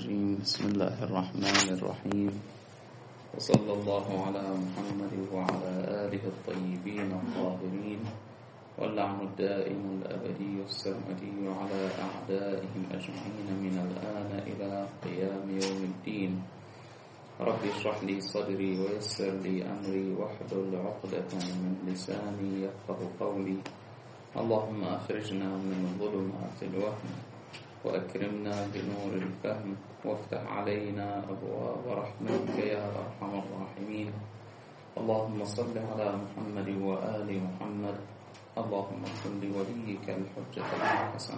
الرجيم. بسم الله الرحمن الرحيم، وصلى الله على محمد وعلى آله الطيبين الطاهرين، واللعن الدائم الأبدي السرمدي على أعدائهم أجمعين من الآن إلى قيام يوم الدين. رب اشرح لي صدري ويسر لي أمري واحلل عقدة من لساني يفقه قولي. اللهم أخرجنا من ظلمات الوهم وأكرمنا بنور الفهم وافتح علينا أبواب رحمتك يا أرحم الراحمين. اللهم صل على محمد وآل محمد. اللهم صل لوليك الحجة الحسن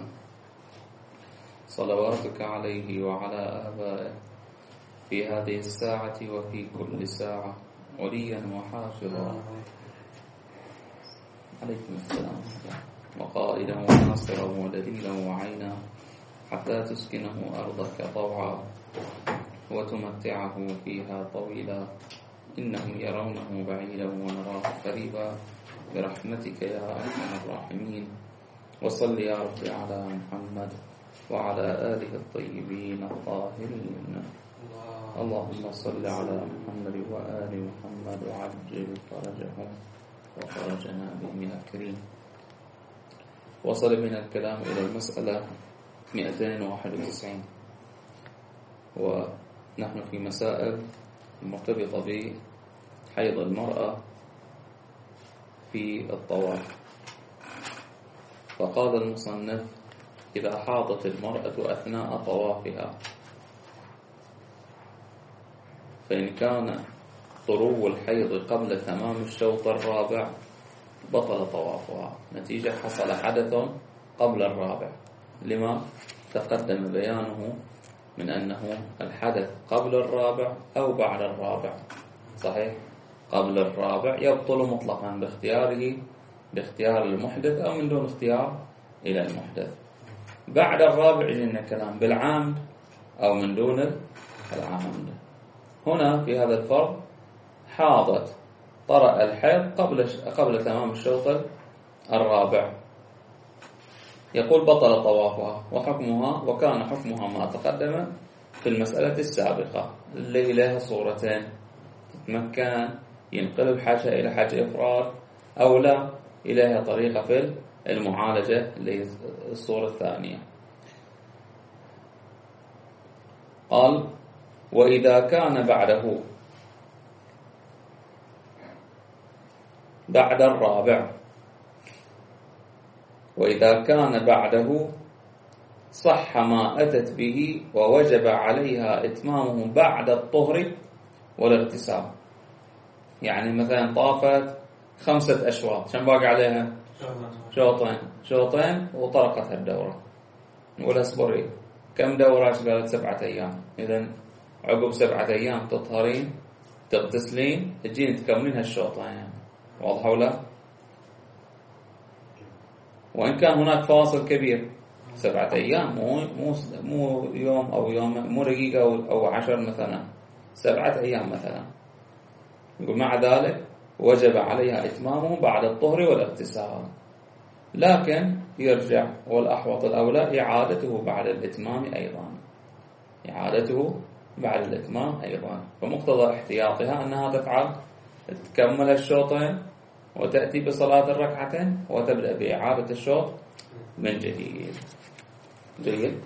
صلواتك عليه وعلى آبائه في هذه الساعة وفي كل ساعة وليا وحافظا عليكم السلام، وقائدا وناصرا ودليلا وعينا، حتى تسكنه أرضك طوعا وتمتعه فيها طويلا. إنهم يرونه بعيدا ونراه قريبا برحمتك يا أرحم الراحمين. وصل يا رب على محمد وعلى آله الطيبين الطاهرين. اللهم صل على محمد وآل محمد وعجل فرجهم وفرجنا بهم يا كريم. وصل من الكلام إلى المسألة 291، ونحن في مسائل مرتبطة بحيض المرأة في الطواف. فقال المصنف: إذا حاضت المرأة أثناء طوافها، فإن كان طلوع الحيض قبل تمام الشوط الرابع بطل طوافها، نتيجة حصل حدث قبل الرابع، لما تقدم بيانه من أنه الحدث قبل الرابع أو بعد الرابع. صحيح، قبل الرابع يبطل مطلقا باختيار المحدث أو من دون اختيار إلى المحدث. بعد الرابع لنا كلام بالعمد أو من دون العمد. هنا في هذا الفرض حاضت طرأ الحيض قبل تمام الشوط الرابع، يقول بطل طوافها وحكمها، وكان حكمها ما تقدم في المسألة السابقة اللي لها صورتين: تتمكن، ينقلب حاجة إلى حاجة إفراد، أو لا، إليها طريقة في المعالجة اللي هي الصورة الثانية. قال: وإذا كان بعد الرابع، وإذا كان بعده صح ما أتت به ووجب عليها إتمامه بعد الطهر والاغتسال. يعني مثلا طافت 5 أشواط، كم باقي عليها؟ شوطين وطرقت الدورة. نقول اصبري، كم دورة؟ قالت 7 أيام. إذن عقب 7 أيام تطهرين، تغتسلين، تجين تكملين هالشوطين. واضح ولا؟ وإن كان هناك فاصل كبير، 7 أيام، مو يوم أو يوم، مو دقيقة أو 10 مثلا، 7 أيام مثلا. يقول: مع ذلك وجب عليها إتمامه بعد الطهر والاغتسال، لكن يرجع، والأحوط الأولى إعادته بعد الإتمام أيضا. فمقتضى احتياطها أنها تكمل الشوطين وتأتي بصلاة الركعتين وتبدأ بإعادة الشوط من جديد. جيد.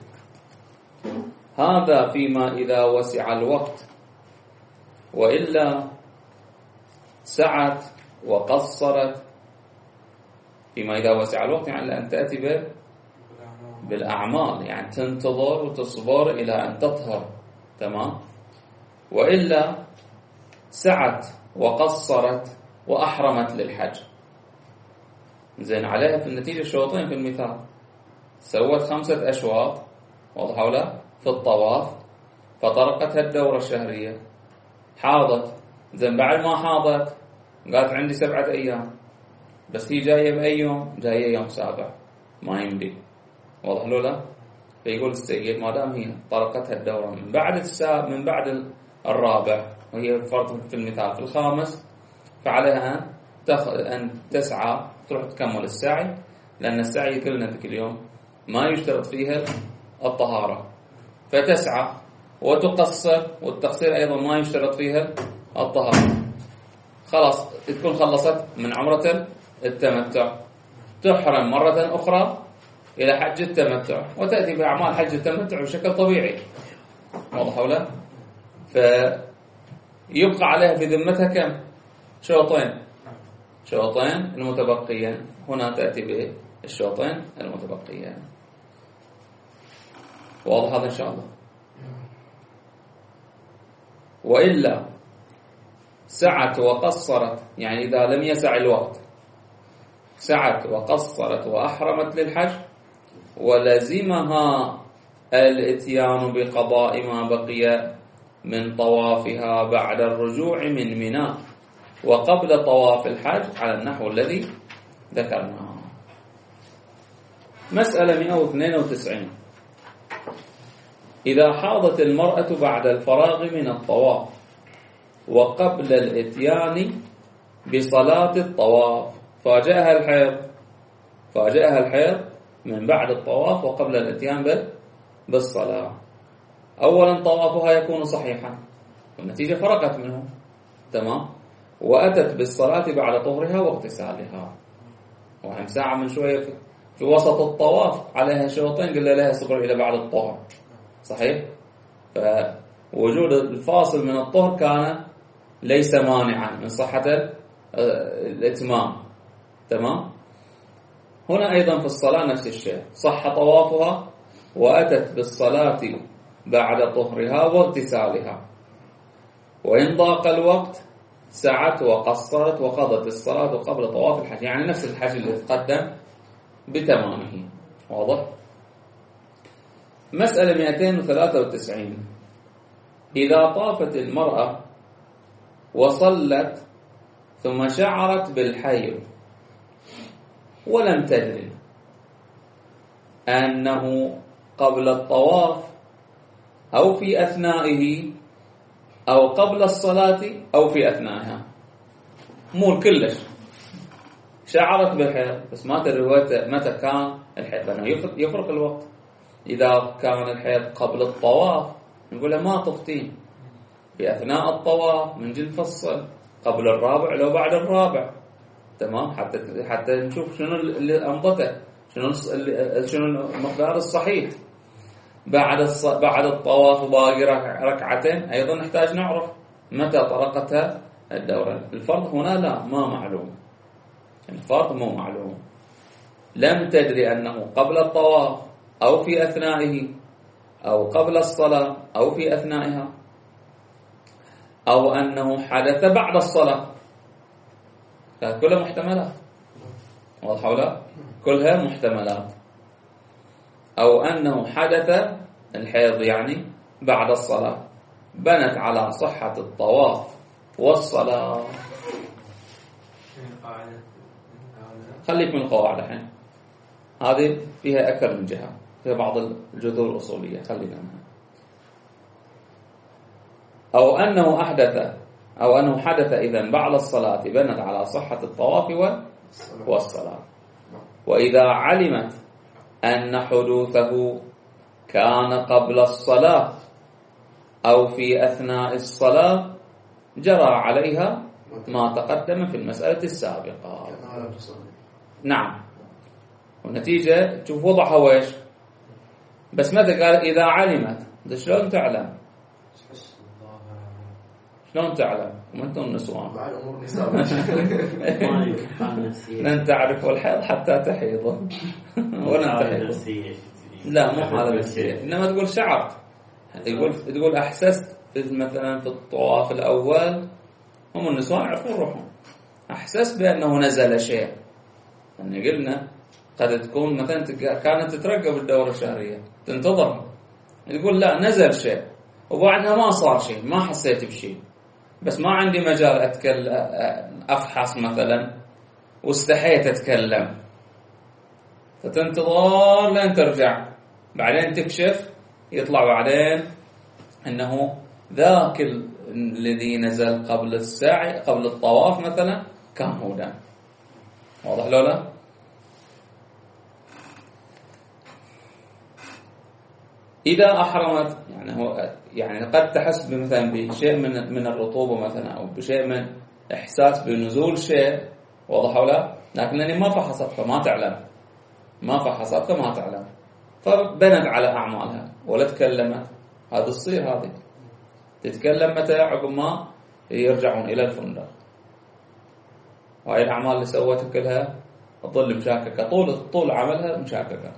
هذا فيما إذا وسع الوقت، وإلا سعت وقصرت. فيما إذا وسع الوقت يعني أن تأتي بالأعمال، يعني تنتظر وتصبر إلى أن تطهر، تمام. وإلا سعت وقصرت وأحرمت للحج، زين عليها في النتيجة شوطين. في المثال سوت 5 أشواط، واضح ولا، في الطواف، فطرقتها الدورة الشهرية، حاضت. زين بعد ما حاضت قالت عندي 7 أيام، بس هي جاية بأي يوم؟ جاية يوم 7، ما يمدي. واضح لا؟ فيقول السيد: ما دام هي طرقتها الدورة من بعد الرابع، وهي فرض في المثال في الخامس، فعليها أن تسعى، تروح تكمل السعي، لأن السعي كلنا ذيك اليوم ما يشترط فيها الطهارة، فتسعى وتقصر، والتقصير أيضا ما يشترط فيها الطهارة. خلاص تكون خلصت من عمرة التمتع، تحرم مرة أخرى إلى حج التمتع، وتأتي بأعمال حج التمتع بشكل طبيعي. واضح ولا؟ فيبقى عليها في ذمتها كم؟ شوطين المتبقيين. هنا تأتي بالشوطين المتبقيين. واضح هذا إن شاء الله؟ وإلا سعت وقصرت، يعني إذا لم يسع الوقت سعت وقصرت وأحرمت للحج، ولزمها الاتيان بقضاء ما بقي من طوافها بعد الرجوع من منى وقبل طواف الحج على النحو الذي ذكرناه. مسألة 192. إذا حاضت المرأة بعد الفراغ من الطواف وقبل الاتيان بصلاة الطواف، فاجأها الحيض من بعد الطواف وقبل الاتيان بالصلاة، أولا طوافها يكون صحيحا والنتيجة فرقت منه، تمام، وأتت بالصلاة بعد طهرها واغتسالها، وهم ساعة من شوية في وسط الطواف عليها شوطين، قلنا لها صبر إلى بعد الطهر، صحيح؟ فوجود الفاصل من الطهر كان ليس مانعا من صحة الإتمام، تمام. هنا أيضا في الصلاة نفس الشيء، صح طوافها وأتت بالصلاة بعد طهرها واغتسالها، وإن ضاق الوقت سعت وقصرت وقضت الصلاة قبل طواف الحج، يعني نفس الحج اللي تقدم بتمامه. واضح؟ مسألة 293. إذا طافت المرأة وصلت ثم شعرت بالحيض ولم تدري أنه قبل الطواف أو في أثنائه أو قبل الصلاة أو في أثنائها، مو كلش شعرت بالحيض بس ما تدري متى كان الحيض، لأنه يفرق الوقت. إذا كان الحيض قبل الطواف نقول له ما طفتين، في أثناء الطواف من جد فصل، قبل الرابع لو بعد الرابع، تمام، حتى نشوف شنو اللي أمضته، شنو المقدار الصحيح. بعد الطواف باقي ركعتين، أيضا نحتاج نعرف متى طرقتها الدورة. الفرض هنا لا، ما معلوم، الفرض مو معلوم. لم تدري أنه قبل الطواف أو في أثنائه أو قبل الصلاة أو في أثنائها، أو أنه حدث بعد الصلاة، كلها محتملات. واضح ولا؟ كلها محتملات. أو أنه حدث الحيض يعني بعد الصلاة، بنت على صحة الطواف والصلاة. خليك من القواعد الحين، هذه فيها أكثر من جهة، فيها بعض الجذور الأصولية، خلينا منها. أو أنه حدث إذن بعد الصلاة، بنت على صحة الطواف والصلاة. وإذا علمت أن حدوثه كان قبل الصلاة أو في أثناء الصلاة، جرى عليها ما تقدم في المسألة السابقة. نعم، والنتيجة تشوف وضعها ويش. بس متى قال إذا علمت؟ شلون تعلم؟ شلون تعلم؟ وأنتم النسوان لن تعرفوا الحيض حتى تحيضوا ولن تحيضوا. لا، مو حالة نفسية، إنما تقول شعرت، تقول أحسست مثلا في الطواف الأول، هم النسوان يعرفون روحهم، أحسست بأنه نزل شيء. يعني قلنا قد تكون مثلا كانت تترقب الدورة الشهرية تنتظر، تقول لا نزل شيء وبعدها ما صار شيء، ما حسيت بشيء، بس ما عندي مجال أتكلم أفحص مثلا واستحيت أتكلم، فتنتظر لين ترجع، بعدين تكشف يطلع بعدين أنه ذاك الذي نزل قبل السعي قبل الطواف مثلا كان هو ده. واضح لولا؟ إذا أحرمت، يعني هو يعني قد تحس مثلا بشيء من الرطوبة مثلا أو بشيء من إحساس بنزول شيء، واضح ولا؟ لكنني ما فحصتها ما تعلم، ما فحصتها ما تعلم، فبنت على أعمالها ولا تكلمت. هذا تصير، هذه تتكلم متى؟ عقب ما يرجعون إلى الفندق. وهي الأعمال اللي سوتها كلها تظل مشاككة طول عملها مشاككة.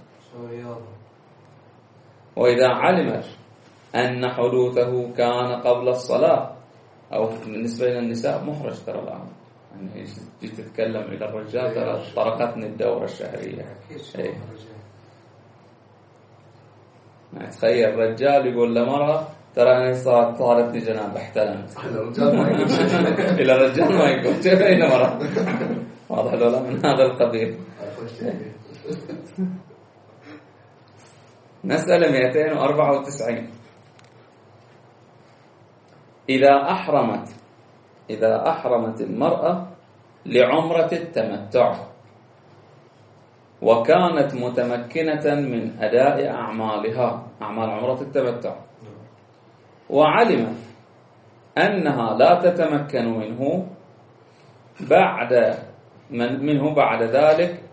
وإذا علمت أن حدوثه كان قبل الصلاة، أو بالنسبة للنساء محرج ترى الآن، يعني جيت تتكلم إلى الرجال ترى طرقتني الدورة الشهرية. إيه. يعني تخيل رجال يقول لمرأة ترى أنا صارت لي جنابة احتلمت. إلى الرجال ما يقول كيف إلى مرأة. واضح لولا من هذا القبيل. مسألة 294. إذا أحرمت المرأة لعمرة التمتع وكانت متمكنة من أداء أعمالها، أعمال عمرة التمتع، وعلمت أنها لا تتمكن منه بعد ذلك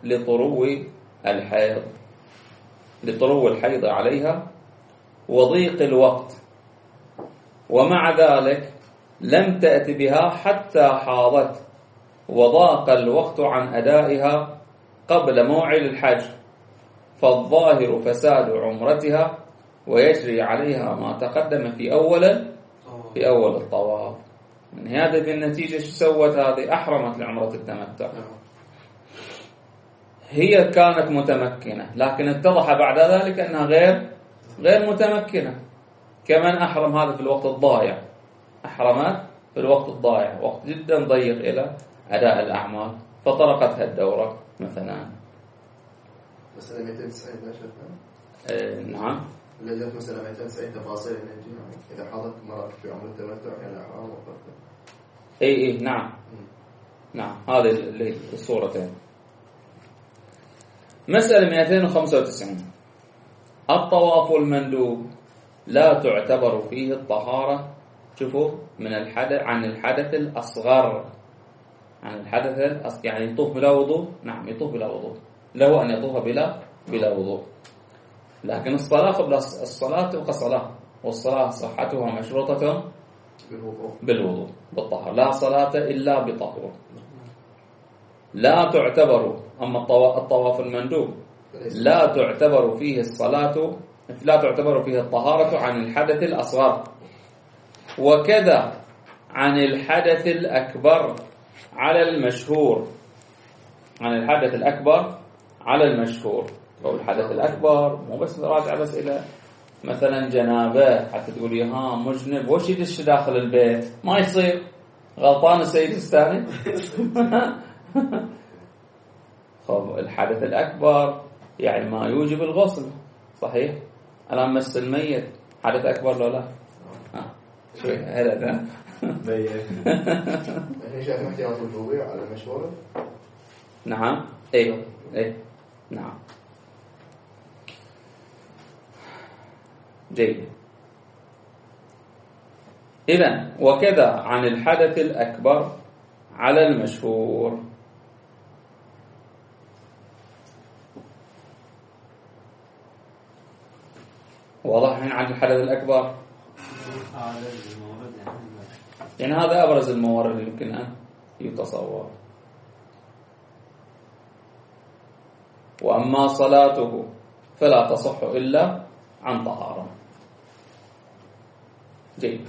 لطرو الحيض عليها وضيق الوقت، ومع ذلك لم تأت بها حتى حاضت وضاق الوقت عن أدائها قبل موعد الحج، فالظاهر فساد عمرتها ويجري عليها ما تقدم في أول الطواف. من هذا في النتيجة شو سوت هذه؟ أحرمت لعمرة التمتع، هي كانت متمكنة لكن اتضح بعد ذلك أنها غير متمكنة. كمان أحرم هذا في الوقت الضايع، أحرمت في الوقت الضايع، وقت جدا ضيق إلى أداء الأعمال، فطرقتها الدورة مثلا. مسألة 290 لا شك. نعم. الذي في مسألة 290 تفاصيل إذا حاضت مرأة في عمر التمتع إلى حرام وقفل. إيه نعم. نعم هذه اللي الصورتين. مسألة 295. الطواف المندوب لا تعتبر فيه الطهارة، شوفوا، عن الحدث الأصغر، يعني يطوف بلا وضوء. نعم يطوف بلا وضوء، له أن يطوف بلا وضوء، لكن الصلاة قبل الصلاة تبقى صلاة، والصلاة صحتها مشروطة بالوضوء بالطهارة، لا صلاة إلا بطهور. لا تعتبر، أما الطواف المندوب لا تعتبر فيه الطهارة عن الحدث الأصغر، وكذا عن الحدث الأكبر على المشهور. عن الحدث الأكبر على المشهور، أو الحدث الأكبر مو بس راجع بس إلى مثلا جنابه حتى تقولي مجنب وش يدش داخل البيت، ما يصير. غلطان السيد الثاني. خب الحدث الأكبر يعني ما يوجب الغسل، صحيح؟ الآن مس الميت حدث أكبر لو لا؟ شوي هذا ده. يعني شايف احتياط الوضوء على المشهور. نعم إيه نعم جيد. إذن وكذا عن الحدث الأكبر على المشهور. واضح عن الحدث الأكبر، يعني هذا أبرز الموارد اللي يمكن أن يتصور. وأما صلاته فلا تصح إلا عن طهارة. جيد.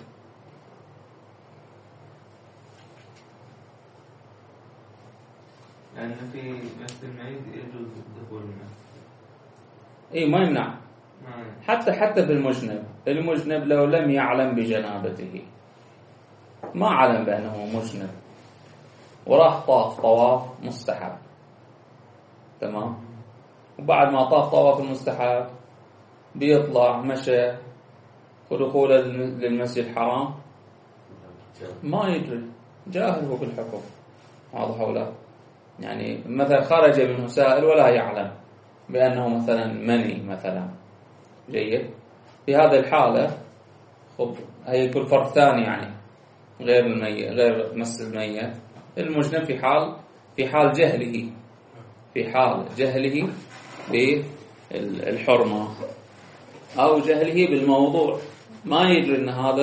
يعني في مسجد المعيد يجوز دخول الماء. إيه ما يمنع. حتى في المجنب لو لم يعلم بجنابته، ما علم بأنه مجنب وراح طواف مستحب، تمام، وبعد ما طواف المستحب بيطلع مشى ودخول للمسجد الحرام ما يدري، جاهل هو بالحكم. واضح ولا؟ يعني مثلا خرج منه سائل ولا يعلم بأنه مثلا مني مثلا. جيد. في هذه الحالة خب هي يكون فرض ثاني يعني غير الميت، غير مس الميت. المجنب في حال جهله بالحرمة أو جهله بالموضوع، ما يدري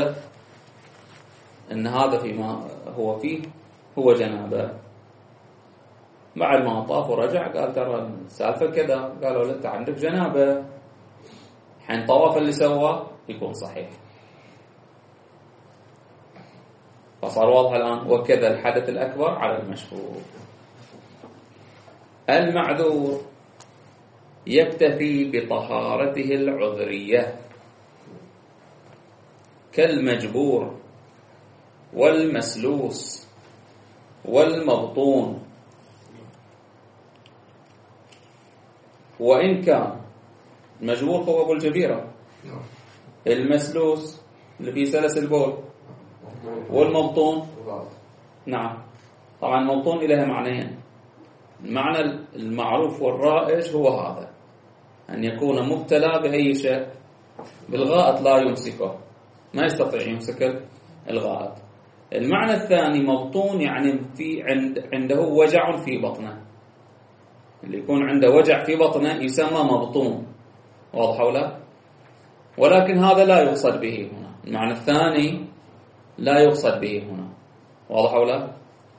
إن هذا فيما هو فيه هو جنابة. بعد ما طاف ورجع قال ترى السالفة كذا، قالوا له أنت عندك جنابة. حين طواف اللي سواه يكون صحيح. فصار واضح الآن. وكذا الحدث الأكبر على المشهور. المعذور يكتفي بطهارته العذرية كالمجبور والمسلوس والمبطون، وإن كان المجبور هو أبو الجبيرة، المسلوس اللي فيه سلس البول، والمبطون نعم. طبعا المبطون إليها معنيين. المعنى المعروف والرائج هو هذا، أن يكون مبتلى بأي شيء، بالغائط لا يمسكه، ما يستطيع يمسك الغائط. المعنى الثاني مبطون يعني عنده وجع في بطنه، اللي يكون عنده وجع في بطنه يسمى مبطون. واضح ولا؟ ولكن هذا لا يقصد به هنا، المعنى الثاني لا يقصد به هنا. واضح ولا؟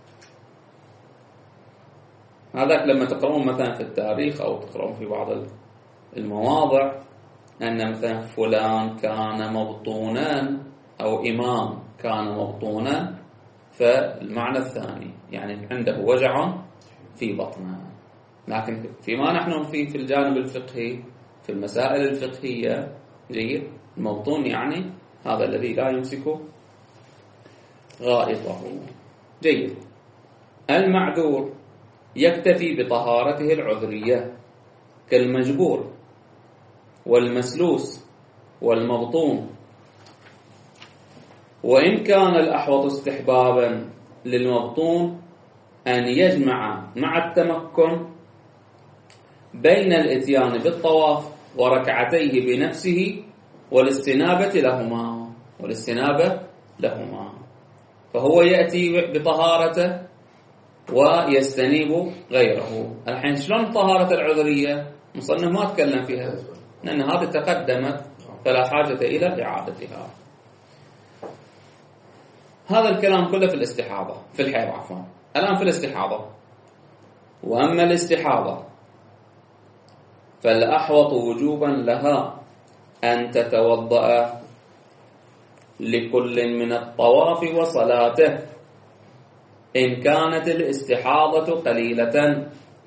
هذاك لما تقرؤون مثلا في التاريخ أو تقرؤون في بعض المواضع أن مثلا فلان كان مبطونا أو إمام كان مبطونا، فالمعنى الثاني يعني عنده وجع في بطنه. لكن فيما نحن فيه في الجانب الفقهي، في المسائل الفقهية، جيد، المبطون يعني هذا الذي لا يمسك غائطه. جيد. المعذور يكتفي بطهارته العذرية كالمجبور والمسلوس والمبطون، وإن كان الأحوط استحبابا للمبطون أن يجمع مع التمكن بين الإتيان بالطواف وركعتيه بنفسه والاستنابة لهما، فهو يأتي بطهارته ويستنيب غيره. الحين شلون طهارة العذرية؟ مصنف ما تكلم فيها لأن هذه تقدمت فلا حاجة إلى إعادتها. هذا الكلام كله في الاستحاضة، في الحيض عفوا. الآن في الاستحاضة. وأما الاستحاضة فالأحوط وجوبا لها أن تتوضأ لكل من الطواف وصلاته إن كانت الاستحاضة قليلة.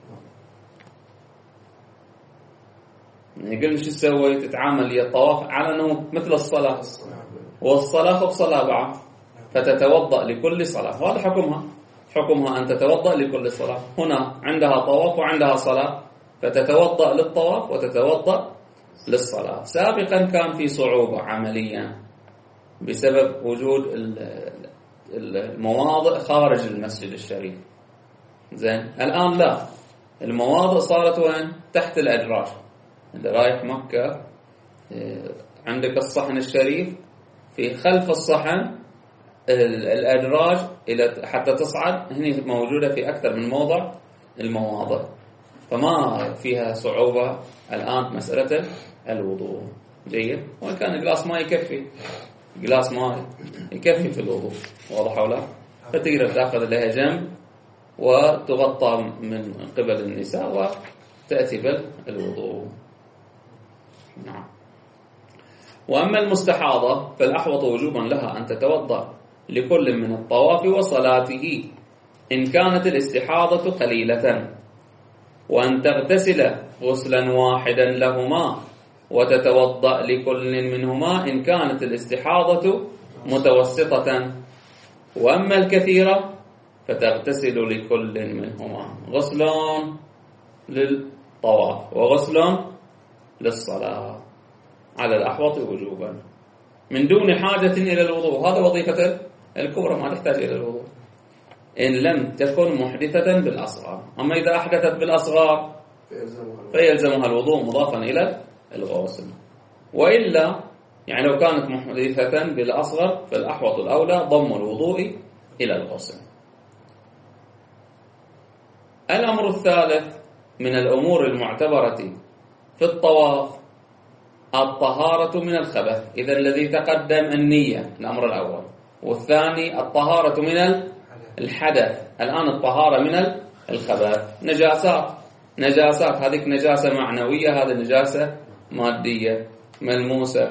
يقول شو تسوي؟ تتعامل هي الطواف على أنه مثل الصلاة، والصلاة خب صلاة بعد، فتتوضأ لكل صلاة. وهذا حكمها أن تتوضأ لكل صلاة. هنا عندها طواف وعندها صلاة، فتتوضأ للطواف وتتوضأ للصلاة. سابقا كان في صعوبة عمليا بسبب وجود المواضع خارج المسجد الشريف. زين، الآن لا، المواضع صارت وين؟ تحت الأدراج. إذا رايح مكة عندك الصحن الشريف، في خلف الصحن الأدراج إلى حتى تصعد، هني موجودة في أكثر من موضع المواضع، فما فيها صعوبة الآن مسألة الوضوء. جيد. وإن كان جلاس ماء يكفي، جلاس ماء يكفي في الوضوء. واضح ولا؟ فتقدر تأخذ لها جنب وتغطى من قبل النساء وتأتي بالوضوء. نعم. وأما المستحاضة فالأحوط وجوبا لها أن تتوضأ لكل من الطواف وصلاته إن كانت الاستحاضة قليلة، وأن تغتسل غسلا واحدا لهما وتتوضأ لكل منهما إن كانت الاستحاضة متوسطة. وأما الكثيرة فتغتسل لكل منهما غسل للطواف وغسل للصلاة على الأحوط وجوبا من دون حاجة إلى الوضوء. هذا وظيفة الكبرى، ما تحتاج إلى الوضوء إن لم تكن محدثة بالأصغر. أما إذا أحدثت بالأصغر فيلزمها الوضوء مضافا إلى الغسل، وإلا يعني لو كانت محدثة بالأصغر فالأحوط الأولى ضم الوضوء إلى الغسل. الأمر الثالث من الأمور المعتبرة في الطواف الطهارة من الخبث. إذا الذي تقدم النية الأمر الأول، والثاني الطهارة من الحدث، الآن الطهارة من الخبث. نجاسات هذه نجاسة معنوية، هذه نجاسة مادية ملموسة.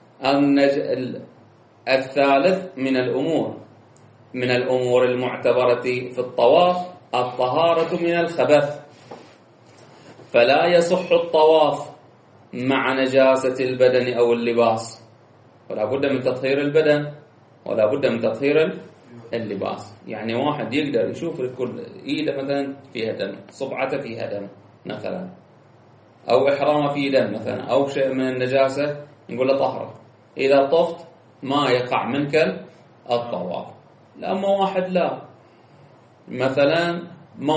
الثالث من الأمور المعتبرة في الطواف الطهارة من الخبث، فلا يصح الطواف مع نجاسة البدن أو اللباس، ولا بد من تطهير البدن ولا بد من تطهير اللباس. يعني واحد يقدر يشوف كل إيده مثلا فيها دم، صبعته فيها دم مثلا، أو إحرامه فيه دم مثلا، أو شيء من النجاسة، نقول له طهره، إذا طفت ما يقع منك الطواف. لأما واحد لا، مثلا ما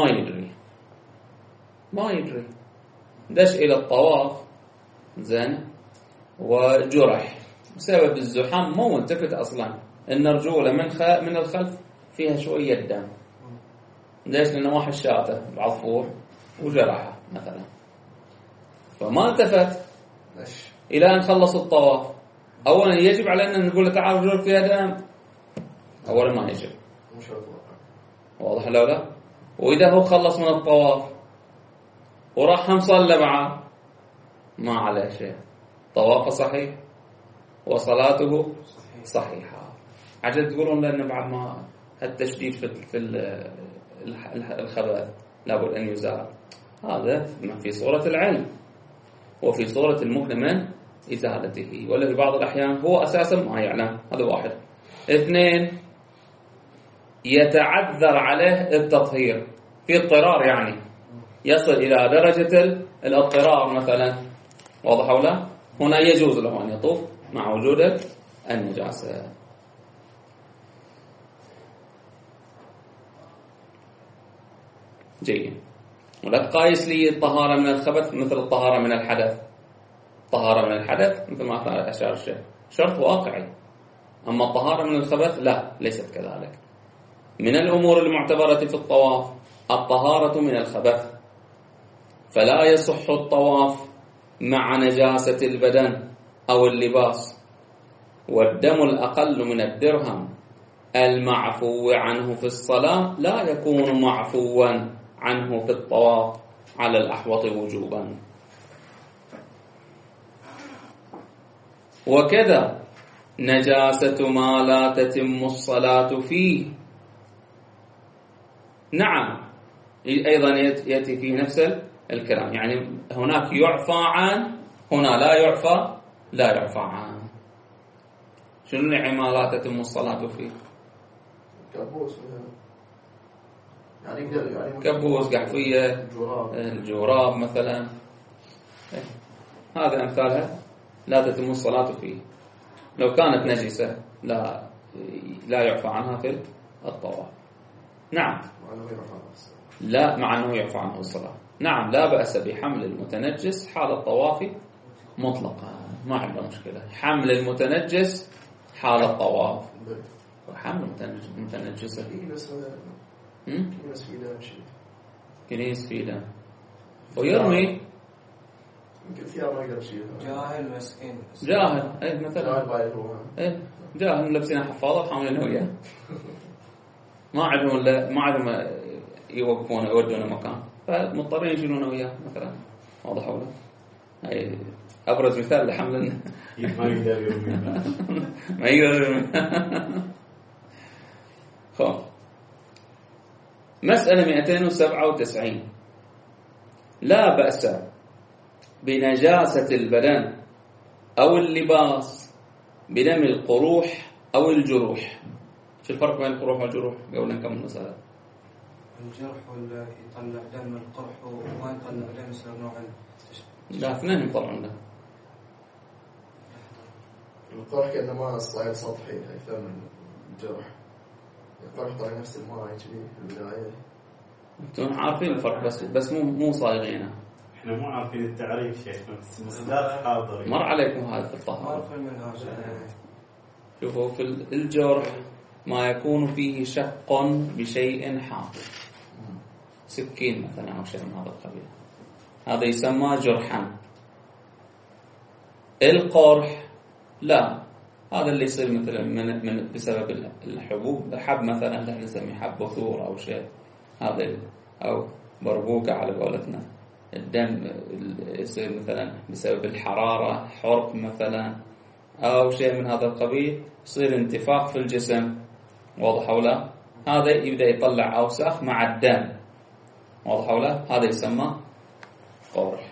يدري دش إلى الطواف زين وجرح بسبب الزحام، مو ملتفت أصلا إن الرجولة من الخلف فيها شوية دم، ليش؟ لأنه واحد شاته بعصفور وجرحه مثلا، فما التفت إلى أن خلص الطواف. أولا يجب علينا أن نقول له تعال رجل فيها دم، أولا ما يجب، واضح لو لا؟ وإذا هو خلص من الطواف وراح مصلى معه ما عليه شيء، طوافه صحيح وصلاته صحيحة. عجل تقولون لأن بعد ما التشديد في الخبث لابد أن يزال، هذا في صورة العلم وفي صورة المكن من إزالته، ولا في بعض الأحيان هو أساسا ما يعلم. هذا واحد. اثنين، يتعذر عليه التطهير في اضطرار، يعني يصل إلى درجة الاضطرار مثلا، واضح أو لا؟ هنا يجوز له أن يطوف مع وجود النجاسة. جيد. ولا تقايس لي الطهارة من الخبث مثل الطهارة من الحدث. الطهارة من الحدث مثل ما أشار الشيخ شرط واقعي، أما الطهارة من الخبث لا، ليست كذلك. من الأمور المعتبرة في الطواف الطهارة من الخبث، فلا يصح الطواف مع نجاسة البدن أو اللباس. والدم الأقل من الدرهم المعفو عنه في الصلاة لا يكون معفوا عنه في الطواف على الأحوط وجوبا. وكذا نجاسة ما لا تتم الصلاة فيه. نعم، أيضا يأتي فيه نفس الكلام، يعني هناك يعفى عن، هنا لا يعفى عن. شنو يعني ما لا تتم الصلاة فيه؟ كبوس يعني كبوس، قحفية، الجوراب مثلا، هذا أمثالها لا تتم الصلاة فيه. لو كانت نجسة لا يعفى عنها في الطواف. نعم، لا، مع أنه يعفى عنه الصلاة. نعم، لا بأس بحمل المتنجس حال الطواف مطلقا، ما عنده مشكلة. حمل المتنجس حال الطواف، وحمل المتنجسة كنيس في دم ويرمي جاهل مسكين، جاهل، ايه مثلا جاهل لابسين حفاضة حاملين وياه، ما عندهم يوقفون يودون مكان، فمضطرين يشيلونه وياه مثلا، واضح ولا؟ هاي ابرز مثال لحمل ما يقدر يرمي. ما يقدر يرمي. خب، مسألة 297. لا بأس بنجاسة البدن أو اللباس بدم القروح أو الجروح. شو الفرق بين القروح والجروح؟ قبل نكمل المسألة. الجرح ولا يطلع دم القرح وما يطلع دم يصير نوع لا، اثنين يطلعون دم. القرح كأنما صاير سطحي أكثر من الجرح. القرح طالع نفس الماء في البداية. انتم عارفين الفرق، بس مو صايغينه. احنا مو عارفين التعريف شيخنا بس مصداق حاضر. مر عليكم هذا في ما الطهارة. أعرف المنهاج. شوفوا في الجرح ما يكون فيه شق بشيء حاد، سكين مثلا أو شيء من هذا القبيل، هذا يسمى جرحا. القرح لا، هذا اللي يصير مثلا من بسبب الحبوب، حب مثلا اللي نسميه حب بثور أو شيء، هذا أو بربوكة على قولتنا. الدم يصير مثلا بسبب الحرارة، حرق مثلا أو شيء من هذا القبيل، يصير انتفاخ في الجسم، واضح ولا؟ هذا يبدأ يطلع أوساخ مع الدم، واضح ولا؟ هذا يسمى قرح.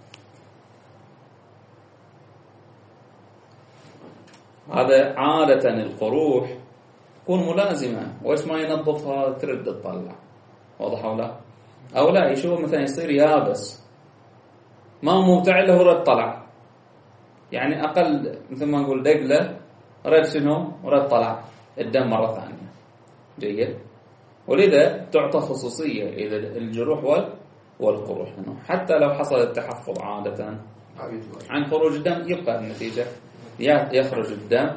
هذا عادة القروح تكون ملازمة، وإيش ما ينظفها ترد تطلع، واضح ولا؟ أو لا يشوف مثلا يصير يابس ما ممتع له رد طلع، يعني أقل مثل ما نقول دقلة رد شنو؟ رد طلع الدم مرة ثانية. جيد. ولذا تعطى خصوصية إلى الجروح والقروح، حتى لو حصل التحفظ عادة عن خروج الدم يبقى النتيجة يخرج الدم،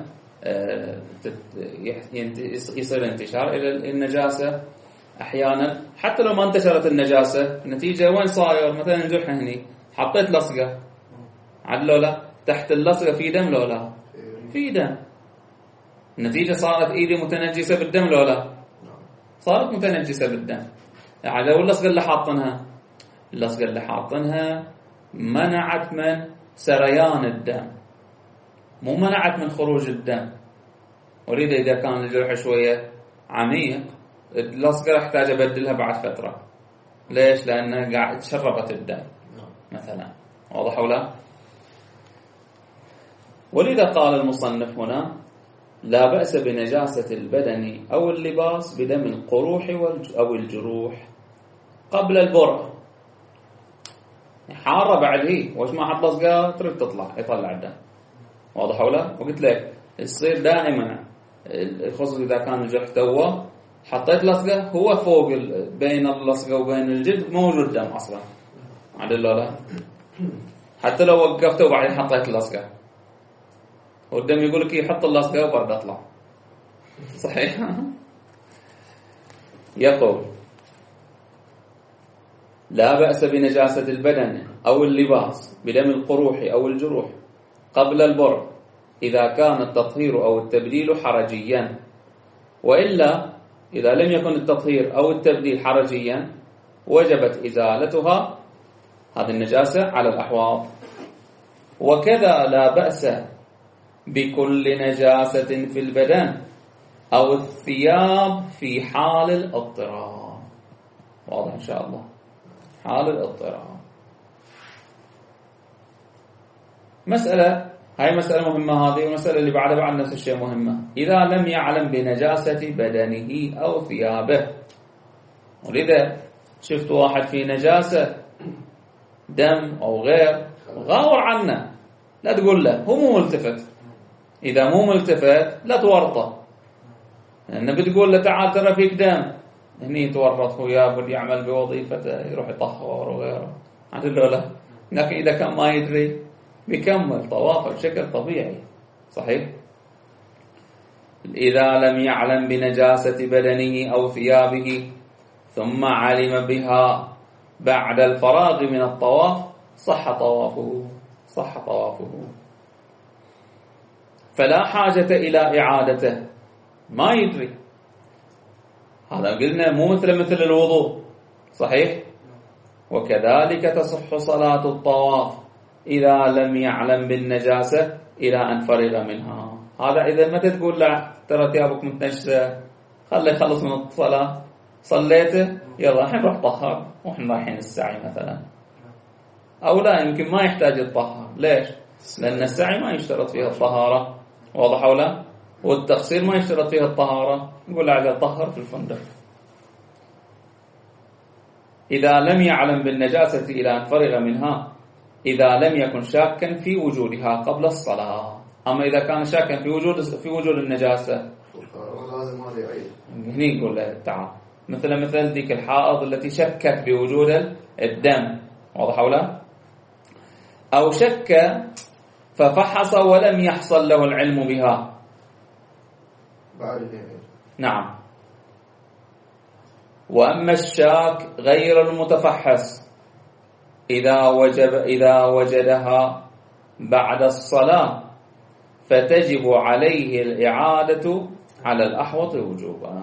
يصير انتشار إلى النجاسة. أحيانا حتى لو ما انتشرت النجاسة، النتيجة وين صاير؟ مثلا جرح هني حطيت لصقة عاد لولا تحت اللصقة في دم لولا في دم، النتيجة صارت إيدي متنجسة بالدم لولا صارت متنجسة بالدم. يعني لو اللصقة اللي حاطنها منعت من سريان الدم، مو منعت من خروج الدم. ولذا إذا كان الجرح شوية عميق اللصقة احتاج أبدلها بعد فترة. ليش؟ لأنها قاعد شربت الدم مثلا، واضح ولا؟ ولذا قال المصنف هنا: لا بأس بنجاسة البدن أو اللباس بدم القروح أو الجروح قبل البرء. حارة بعد هي وش ما حط لصقة تريد تطلع يطلع الدم، واضح ولا؟ وقلت لك يصير دائما، خصوصا إذا كان الجرح توه حطيت لصقة هو فوق بين اللصقة وبين الجلد موجود دم أصلا، عدل لا؟ حتى لو وقفته وبعدين حطيت اللصقة والدم يقول لك يحط اللصقة وبرد أطلع، صحيح؟ يقول: لا بأس بنجاسة البدن أو اللباس بدم القروح أو الجروح قبل البرء إذا كان التطهير أو التبديل حرجيا، وإلا إذا لم يكن التطهير أو التبديل حرجيا وجبت إزالتها هذه النجاسة على الأحواض. وكذا لا بأس بكل نجاسة في البدن أو الثياب في حال الاضطرار. واضح إن شاء الله؟ حال الاضطرار مسألة، هاي مسألة مهمة هذه، والمسألة اللي بعد نفس الشيء مهمة. إذا لم يعلم بنجاسة بدنه أو ثيابه، ولذا شفت واحد في نجاسة دم أو غير غاور عنه، لا تقول له، هو مو ملتفت. إذا مو ملتفت لا تورطه، لأنه بتقول له تعال ترى فيك دم، هني يتورط هو يعمل بوظيفته يروح يطهر وغيره، عدل له. لكن إذا كان ما يدري بيكمل طوافه بشكل طبيعي، صحيح؟ إذا لم يعلم بنجاسة بدنه أو ثيابه ثم علم بها بعد الفراغ من الطواف صح طوافه فلا حاجة إلى إعادته. ما يدري، هذا قلنا مو مثل الوضوء، صحيح؟ وكذلك تصح صلاة الطواف إذا لم يعلم بالنجاسة إلى أن فرغ منها. هذا إذا متى تقول لا ترى ثيابك متنجسة، خلي يخلص من الصلاة، صليته يلا الحين روح طهر وإحنا رايحين السعي مثلا. أو لا، يمكن ما يحتاج يتطهر. ليش؟ لأن السعي ما يشترط فيها الطهارة، واضح ولا؟ والتقصير ما يشترط فيها الطهارة، يقول لا عاد طهر في الفندق. إذا لم يعلم بالنجاسة إلى أن فرغ منها إذا لم يكن شاكا في وجودها قبل الصلاة. أما إذا كان شاكا في وجود النجاسة لازم هذا يعيد. هني يقول له تعال، مثل ذيك الحائض التي شكت بوجود الدم، واضح ولا؟ أو شك ففحص ولم يحصل له العلم بها. بعد الاثنين. نعم. وأما الشاك غير المتفحص إذا وجدها بعد الصلاة فتجب عليه الإعادة على الأحوط وجوبا.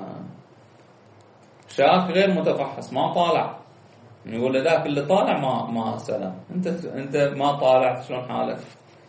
شاك غير متفحص، ما طالع، يقول ذاك اللي طالع ما سلام، انت ما طالعت، شلون حالك؟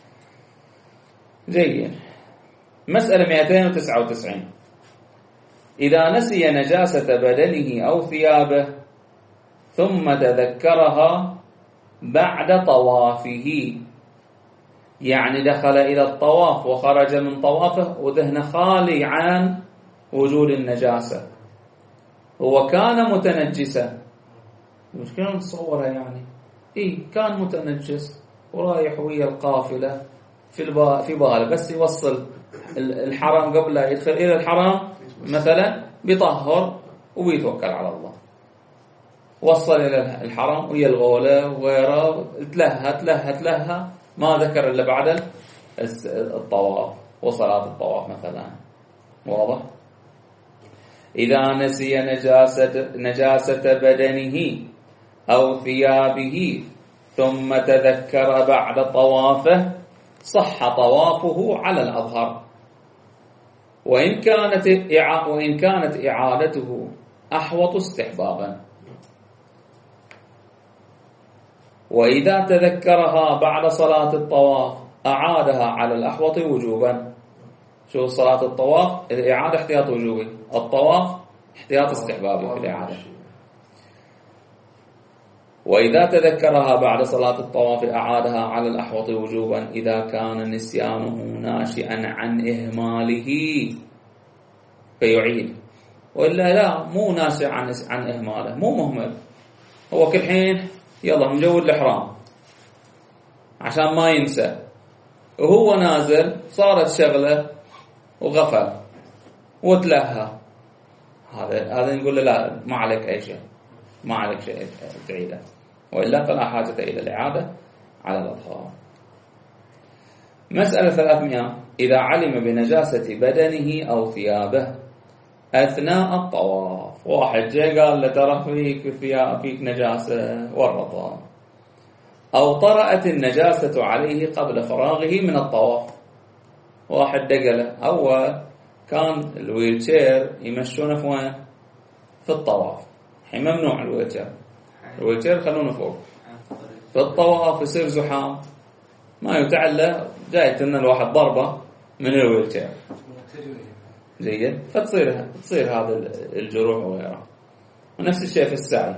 جيد. مسألة 299. إذا نسي نجاسة بدنه أو ثيابه ثم تذكرها بعد طوافه، يعني دخل إلى الطواف وخرج من طوافه وذهن خالي عن وجود النجاسة، هو كان متنجسا. مش كنا نتصورها يعني كان متنجس ورايح ويا القافلة في باله بس يوصل الحرم قبل لا يدخل إلى الحرم مثلا بيطهر وبيتوكل على الله. وصل إلى الحرم ويا الغولة وغيره، تلهى ما ذكر إلا بعد الطواف وصلاة الطواف مثلا. واضح؟ إذا نسي نجاسة بدنه أو ثيابه ثم تذكر بعد طوافه صح طوافه على الأظهر، وإن كانت إعادته أحوط استحبابا. وإذا تذكرها بعد صلاة الطواف أعادها على الأحوط وجوبا. شو صلاة الطواف الإعادة احتياط وجوبي، الطواف احتياط استحبابي في الإعادة. وإذا تذكرها بعد صلاة الطواف أعادها على الأحوط وجوبا إذا كان نسيانه ناشئا عن إهماله فيعيد، وإلا لا، مو ناشئ عن إهماله، مو مهمل، هو كل حين يلا مجود الإحرام عشان ما ينسى، وهو نازل صارت شغلة وغفل وتلهى، هذا نقول له لا، ما عليك أي شيء، ما عليك شيء تعيده، وإلا فلا حاجة إلى الإعادة على الأظهار. مسألة 300. إذا علم بنجاسة بدنه أو ثيابه أثناء الطواف، واحد جاء قال له ترى فيك نجاسة ورطة، أو طرأت النجاسة عليه قبل فراغه من الطواف، واحد دقله، أول كان الويلشير يمشونه في وين؟ في الطواف، الحين ممنوع الويلشير خلونه فوق، في الطواف يصير زحام ما يتعلى، جايت لنا الواحد ضربة من الويلشير، جيد، فتصير هذا الجروح وغيره. ونفس الشيء في السعي.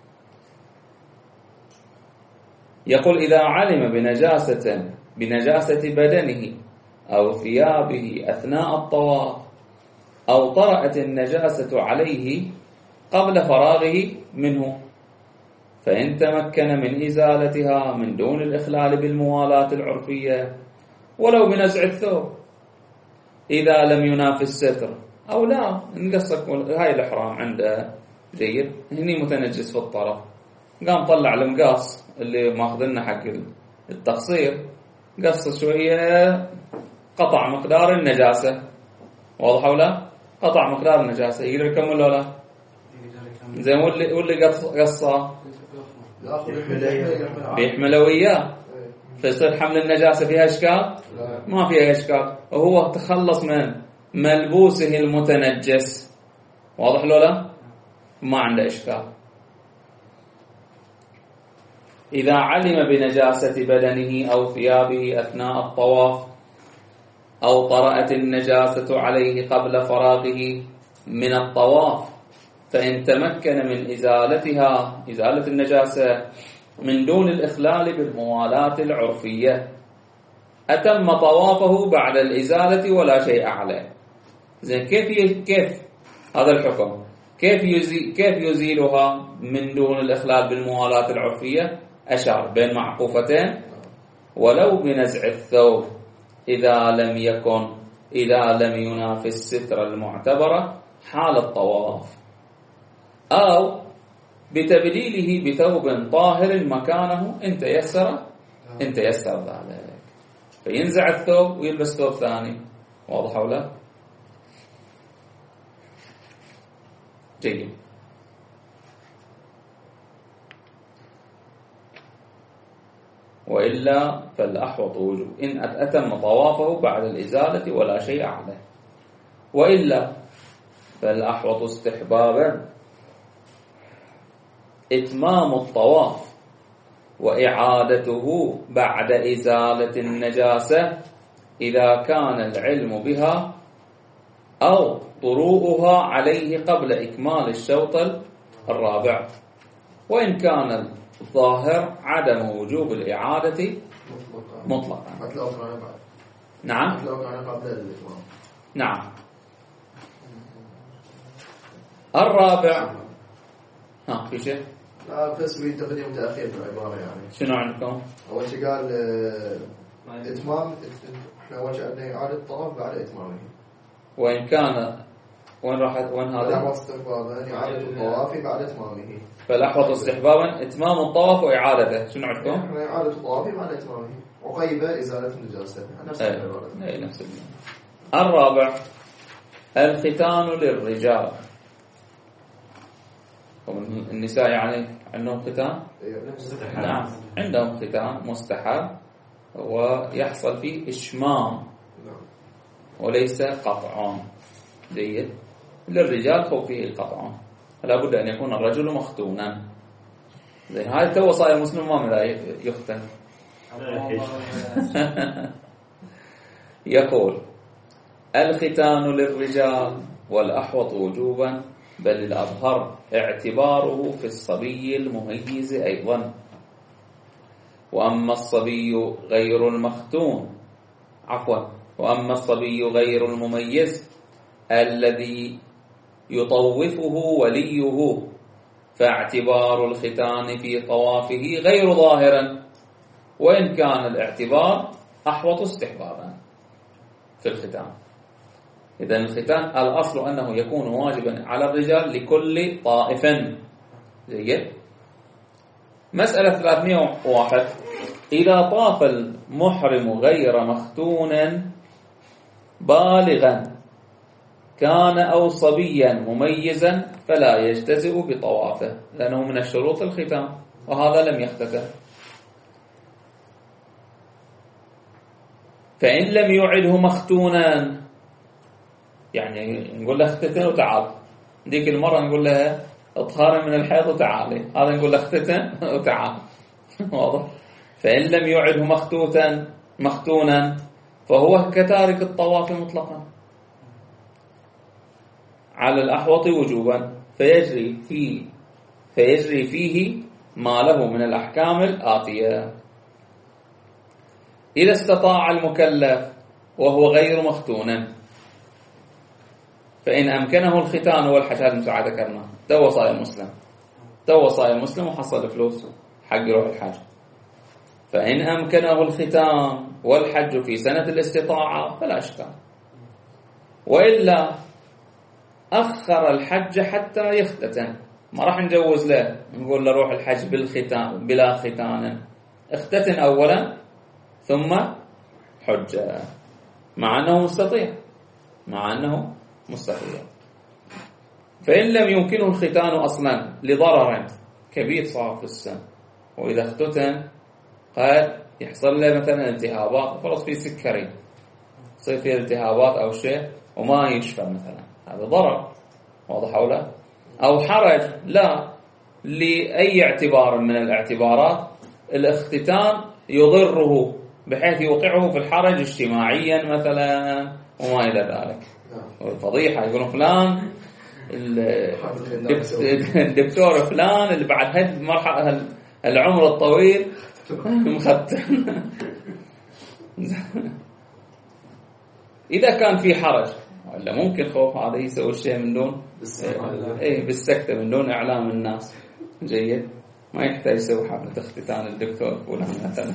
يقول إذا علم بنجاسة بدنه أو ثيابه أثناء الطواف أو طرأت النجاسة عليه قبل فراغه منه فإن تمكن من إزالتها من دون الإخلال بالموالاة العرفية ولو بنزع الثوب إذا لم ينافي الستر، أو لا نقصك هاي الإحرام عنده جيد، هني متنجس في الطرف، قام طلع المقاص اللي ماخذنا حق التقصير، قص شوية قطع مقدار النجاسة، واضح ولا؟ قطع مقدار النجاسة، يقدر يكمل ولا؟ زي واللي قصه بيحمله وياه، فيصير حمل النجاسة فيها إشكال؟ ما فيها إشكال، وهو تخلص من ملبوسه المتنجس، واضح ولا؟ ما عنده إشكال. إذا علم بنجاسة بدنه أو ثيابه أثناء الطواف أو طرأت النجاسة عليه قبل فراغه من الطواف فإن تمكن من إزالة النجاسة من دون الإخلال بالموالاة العرفية أتم طوافه بعد الإزالة ولا شيء عليه. زين، كيف هذا الحكم؟ كيف يزيلها من دون الإخلال بالموالاة العرفية؟ أشار بين معقوفتين، ولو بنزع الثوب إذا لم ينافي الستر المعتبرة حال الطواف، أو بتبديله بثوب طاهر مكانه إن تيسر ذلك، فينزع الثوب ويلبس ثوب ثاني. واضح ولا؟ جيد. وإلا فالأحوط وجوب إن أتم طوافه بعد الإزالة ولا شيء عليه، وإلا فالأحوط استحبابا إتمام الطواف وإعادته بعد إزالة النجاسة إذا كان العلم بها أو طروؤها عليه قبل إكمال الشوط الرابع، وإن كان الظاهر عدم وجوب الإعادة مطلقا. حتى لو كان بعد. نعم. حتى لو كان قبل الإتمام. نعم. الرابع في شيء؟ لا تسوي تقديم وتأخير في العبارة يعني. شنو عندكم؟ أول شيء قال إتمام، إحنا أول شيء عندنا إعادة الطواف بعد إتمامه. وإن كان وين هذا؟ الأحوط استحبابا إعادة الطواف بعد إتمامه. فالأحوط استحبابا إتمام الطواف وإعادته. شنو عندكم؟ إحنا إعادة الطواف بعد إتمامه وقيبة إزالة النجاسة. نفس العبارة. أي نفس الرابع الختان للرجال. النساء يعني عندهم ختان؟ نعم عندهم ختان مستحب ويحصل فيه إشمام وليس قطع. جيد. للرجال خو فيه القطع، لا بد أن يكون الرجل مختونا. زين هاي تو صاير مسلم ما لا يختن. يقول الختان للرجال والأحوط وجوبا، بل الأظهر اعتباره في الصبي المميز أيضا. وأما الصبي غير المختون وأما الصبي غير المميز الذي يطوفه وليه فاعتبار الختان في طوافه غير ظاهرا، وإن كان الاعتبار أحوط استحبابا في الختان. إذن الختان الأصل أنه يكون واجبا على الرجال لكل طائف. جيد. مسألة 301 إذا طاف المحرم غير مختونا بالغا كان أو صبيا مميزا فلا يجتزئ بطوافه، لأنه من الشروط الختان وهذا لم يختتن. فإن لم يعده مختونا، يعني نقول له اختتن وتعال، ديك المرة نقول لها اطهاري من الحيض وتعالي، هذا نقول له اختتن وتعال. واضح. فإن لم يعده مختونا فهو كتارك الطواف مطلقا على الأحوط وجوبا، فيجري فيه ما له من الأحكام الآتية. إذا استطاع المكلف وهو غير مختون فإن أمكنه الختان والحج، هذا المساعدة ذكرنا تو صاير مسلم وحصل فلوس حق يروح الحج. فإن أمكنه الختان والحج في سنة الاستطاعة فلا إشكال، وإلا أخر الحج حتى يختتن. ما راح نجوز له نقول له روح الحج بالختان بلا ختان، اختتن أولا ثم حج، مع أنه مستطيع. فإن لم يمكنه الختان أصلا لضرر كبير صار في السن، وإذا اختتن قد يحصل له مثلا التهابات، فرص في سكري يصير فيه التهابات أو شيء وما يشفى مثلا، هذا ضرر. واضح ولا؟ أو حرج لا لأي اعتبار من الاعتبارات، الاختتان يضره بحيث يوقعه في الحرج اجتماعيا مثلا وما إلى ذلك. فضيحة يقولون فلان الدكتور فلان اللي بعد هالمرحلة العمر الطويل مختن. إذا كان في حرج ولا ممكن خوف هذا يسوي الشيء من دون بالسكتة من دون إعلام الناس. جيد. ما يحتاج يسوي حفلة اختتان الدكتور فلان مثلا.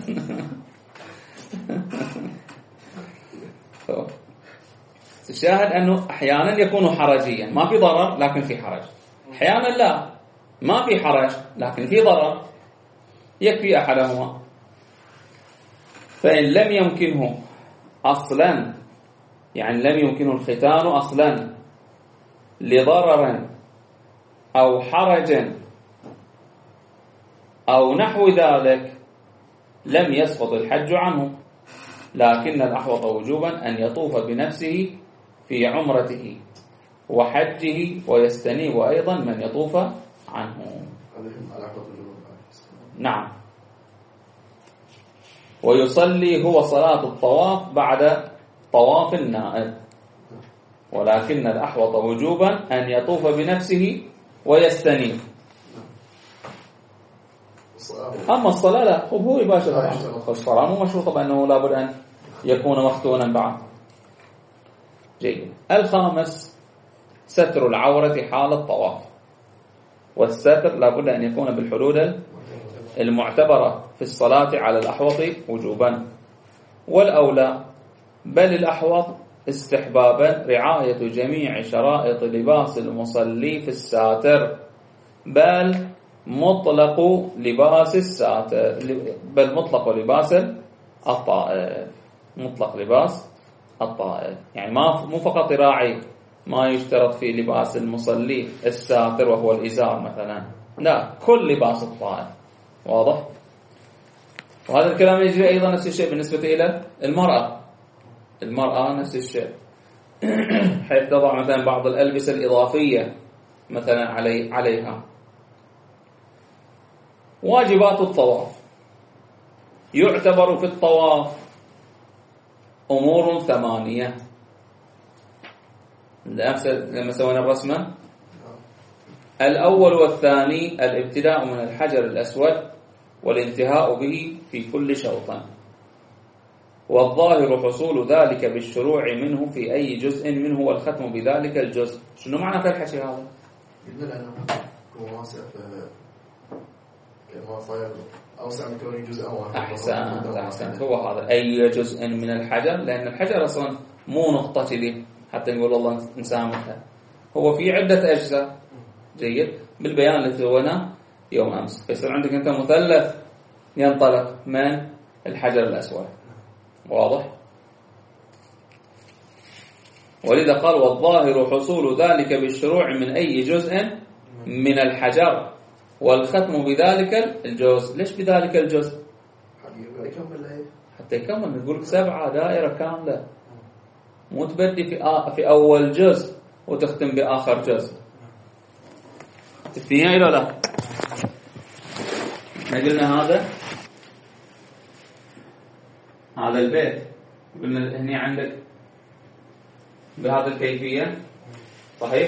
الشاهد أنه أحيانا يكون حرجيا، ما في ضرر لكن في حرج، أحيانا لا ما في حرج لكن في ضرر، يكفي أحدهما. فإن لم يمكنه أصلا، يعني لم يمكنه الختان أصلا لضرر أو حرج أو نحو ذلك، لم يسقط الحج عنه، لكن الأحوط وجوبا أن يطوف بنفسه في عمرته وحجه ويستنيب أيضا من يطوف عنه. نعم. ويصلي هو صلاة الطواف بعد طواف النائب، ولكن الأحوط وجوبا أن يطوف بنفسه ويستنيب. أما الصلاة لا، هو يباشر الصلاة مو مشروطة بأنه لابد أن يكون مختونا بعد. جيد. الخامس ستر العورة حال الطواف، والستر لابد أن يكون بالحدود المعتبرة في الصلاة على الأحوط وجوبا، والأولى بل الأحوط استحبابا رعاية جميع شرائط لباس المصلي في الساتر، بل مطلق لباس الساتر، بل مطلق لباس الطائف، مطلق لباس الطائف، يعني مو فقط يراعي ما يشترط في لباس المصلي الساتر وهو الإزار مثلا، لا، كل لباس الطائف. واضح؟ وهذا الكلام يجري أيضا نفس الشيء بالنسبة إلى المرأة. المرأة نفس الشيء، حيث تضع مثلا بعض الألبسة الإضافية مثلا عليها. واجبات الطواف، يعتبر في الطواف أمور 8. لما سوينا الرسمة، الأول والثاني الابتداء من الحجر الأسود والانتهاء به في كل شوط، والظاهر حصول ذلك بالشروع منه في أي جزء منه والختم بذلك الجزء. شنو معنى في الحكي هذا؟ قلنا لأنه هو واسع، كما صاير أوسع من كونه جزء واحد. أحسنت. هو هذا أي جزء من الحجر، لأن الحجر أصلا مو نقطة كذي حتى نقول الله نسامحها، هو في عدة أجزاء. جيد. بالبيان اللي سويناه يوم أمس، فيصير عندك أنت مثلث ينطلق من الحجر الأسود. واضح؟ ولذا قال والظاهر حصول ذلك بالشروع من أي جزء من الحجر والختم بذلك الجزء. ليش بذلك الجزء؟ حتى يكمل. يقول 7 دائرة كاملة، مو تبدي في أول جزء وتختم بآخر جزء. تفهمين ولا لا؟ ما قلنا هذا البيت، قلنا هنا عندك بهذا الكيفية، صحيح؟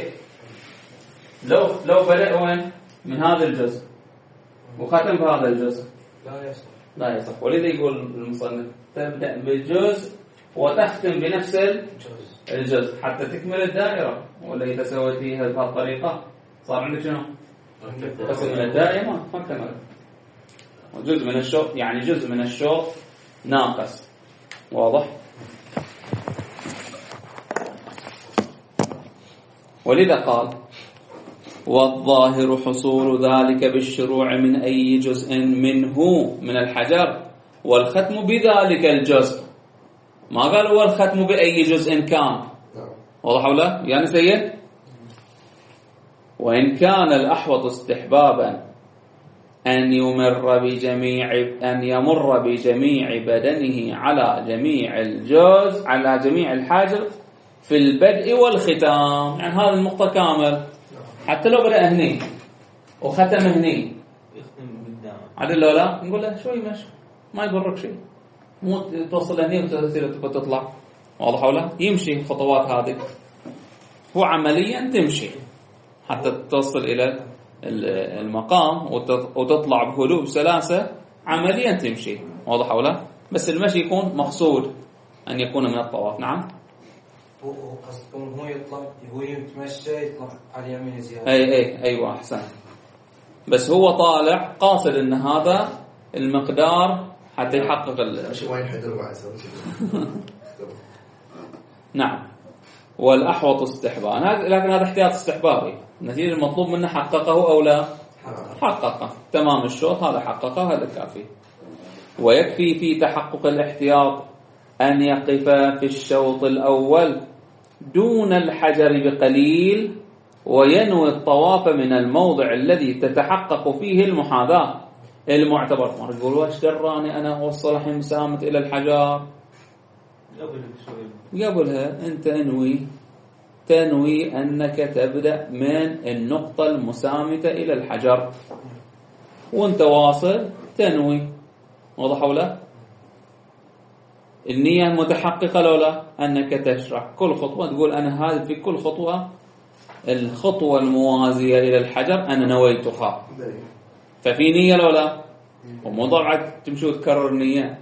لو بدأ وين من هذا الجزء وختم بهذا الجزء لا يصح. ولذا يقول المصنف تبدأ بالجزء وتختم بنفس الجزء حتى تكمل الدائرة. ولا إذا سويتيها بهالطريقة صار عندك شنو؟ قسم من الدائرة ما اكتمل، جزء من الشوط، يعني جزء من الشوط ناقص. واضح؟ ولذا قال والظاهر حصول ذلك بالشروع من أي جزء منه من الحجر والختم بذلك الجزء. ما قال هو الختم بأي جزء كان. واضح ولا؟ يعني سيد. وإن كان الأحوط استحبابا أن يمر بجميع بدنه على جميع الجزء، على جميع الحجر في البدء والختام، يعني هذا النقطة كامل. حتى لو بدأ هني وختم هني عدل لو لا نقول له شوي ماشي، ما يضرك شيء، مو توصل هني وتطلع. واضح ولا؟ يمشي الخطوات هذه، هو عمليا تمشي حتى توصل إلى المقام وتطلع بهدوء بسلاسة، عمليا تمشي. واضح ولا؟ بس المشي يكون مقصود أن يكون من الطواف. نعم. هو يطلع، هو يتمشى يطلع على اليمين زيادة. أيوة أحسن. بس هو طالع قاصد أن هذا المقدار حتى يحقق نعم. والأحوط استحباب، لكن هذا احتياط استحبابي، النتيجة المطلوب منه حققه أو لا؟ حققه تمام الشوط، هذا حققه، هذا كافي. ويكفي في تحقق الاحتياط أن يقف في الشوط الأول دون الحجر بقليل وينوي الطواف من الموضع الذي تتحقق فيه المحاذاة المعتبر. ما تقول واش دراني أنا أوصل الحين مسامة إلى الحجر؟ قبلها أنت تنوي أنك تبدأ من النقطة المسامة إلى الحجر، وأنت واصل تنوي. واضح ولا؟ النية متحققة لولا أنك تشرح كل خطوة تقول أنا هذا في كل خطوة الخطوة الموازية إلى الحجر أنا نويتها، ففي نية لولا. ومو ضرعت تمشي وتكرر نية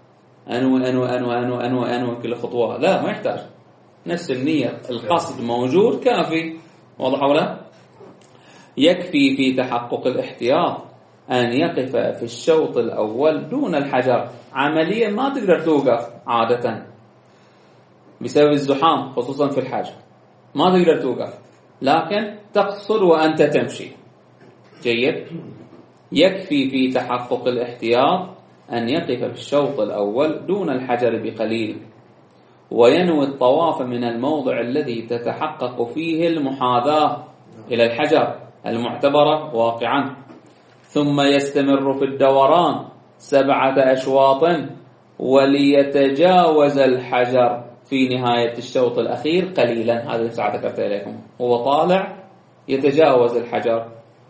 أنوي كل خطوة، لا ما يحتاج، نفس النية القصد موجود كافي. واضح ولا؟ يكفي في تحقق الاحتياط أن يقف في الشوط الأول دون الحجر. عمليا ما تقدر توقف عادة بسبب الزحام خصوصا في الحاجة، ما تقدر توقف، لكن تقصد وأنت تمشي. جيد. يكفي في تحقق الاحتياط أن يقف في الشوط الأول دون الحجر بقليل وينوي الطواف من الموضع الذي تتحقق فيه المحاذاة إلى الحجر المعتبرة واقعا، ثم يستمر في الدوران 7 أشواط وليتجاوز الحجر في نهاية الشوط الأخير قليلا. هذا الساعة ذكرت إليكم، هو طالع يتجاوز الحجر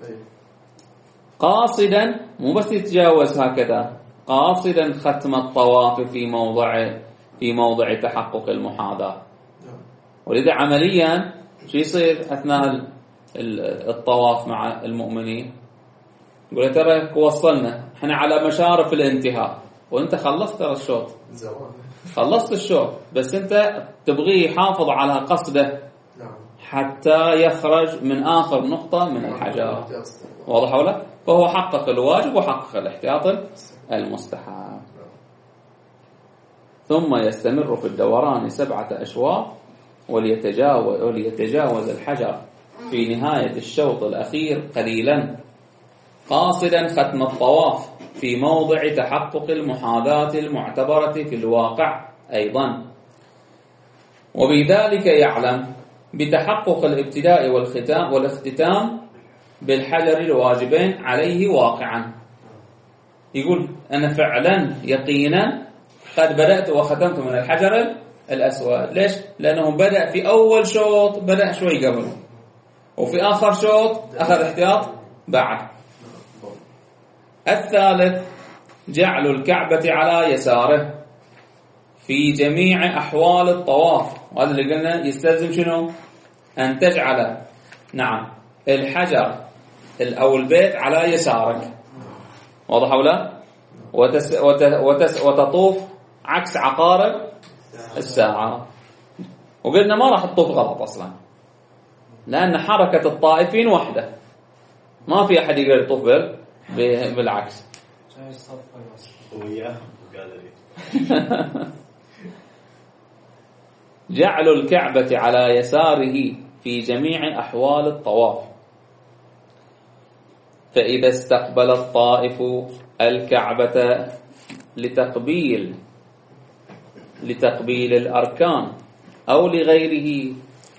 قاصدا، مو بس يتجاوز هكذا، قاصدا ختم الطواف في موضع تحقق المحاذاة. ولذا عمليا شو يصير أثناء الطواف مع المؤمنين؟ يقول ترى وصلنا احنا على مشارف الانتهاء، وانت خلصت ترى الشوط، خلصت الشوط، بس انت تبغيه يحافظ على قصده حتى يخرج من آخر نقطة من الحجر. واضح ولا؟ فهو حقق الواجب وحقق الاحتياط المستحب. ثم يستمر في الدوران 7 أشواط وليتجاوز الحجر في نهاية الشوط الأخير قليلا قاصدا ختم الطواف في موضع تحقق المحاذاة المعتبرة في الواقع أيضا. وبذلك يعلم بتحقق الابتداء والاختتام بالحجر الواجبين عليه واقعا. يقول أنا فعلا يقينا قد بدأت وختمت من الحجر الأسود. ليش؟ لأنه بدأ في أول شوط بدأ شوي قبل، وفي آخر شوط أخذ احتياط بعد. الثالث جعل الكعبة على يساره في جميع أحوال الطواف. وهذا اللي قلنا يستلزم شنو؟ أن تجعل الحجر أو البيت على يسارك. واضح ولا؟ وتطوف عكس عقارب الساعة. وقلنا ما راح تطوف غلط أصلا، لأن حركة الطائفين واحدة، ما في أحد يقدر يطوف بالعكس. جعل الكعبة على يساره في جميع أحوال الطواف. فإذا استقبل الطائف الكعبة لتقبيل الأركان أو لغيره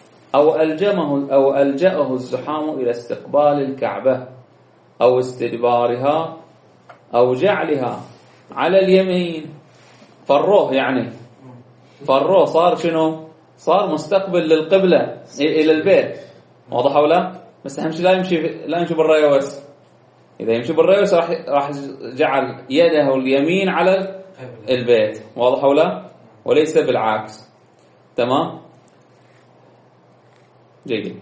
أو ألجأه الزحام إلى استقبال الكعبة أو استدبارها أو جعلها على اليمين، فالروح فالروح صار شنو؟ صار مستقبل للقبلة إلى البيت. واضح ولا؟ بس أهم شيء لا يمشي بالريوس. إذا يمشي بالريوس راح جعل يده اليمين على البيت. واضح ولا؟ وليس بالعكس. تمام؟ جيد.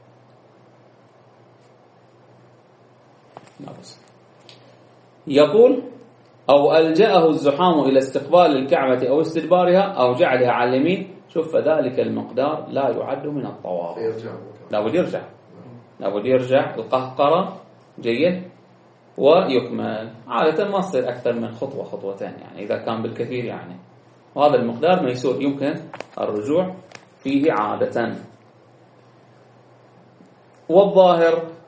يقول أو ألجأه الزحام إلى استقبال الكعبة أو استدبارها أو جعلها على اليمين. شوف، فذلك المقدار لا يعد من الطواف. لا بد يرجع القهقرة. جيد. ويكمل. عادة ما تصير أكثر من خطوتين يعني، إذا كان بالكثير يعني، وهذا المقدار ميسور يمكن الرجوع فيه عادة. والظاهر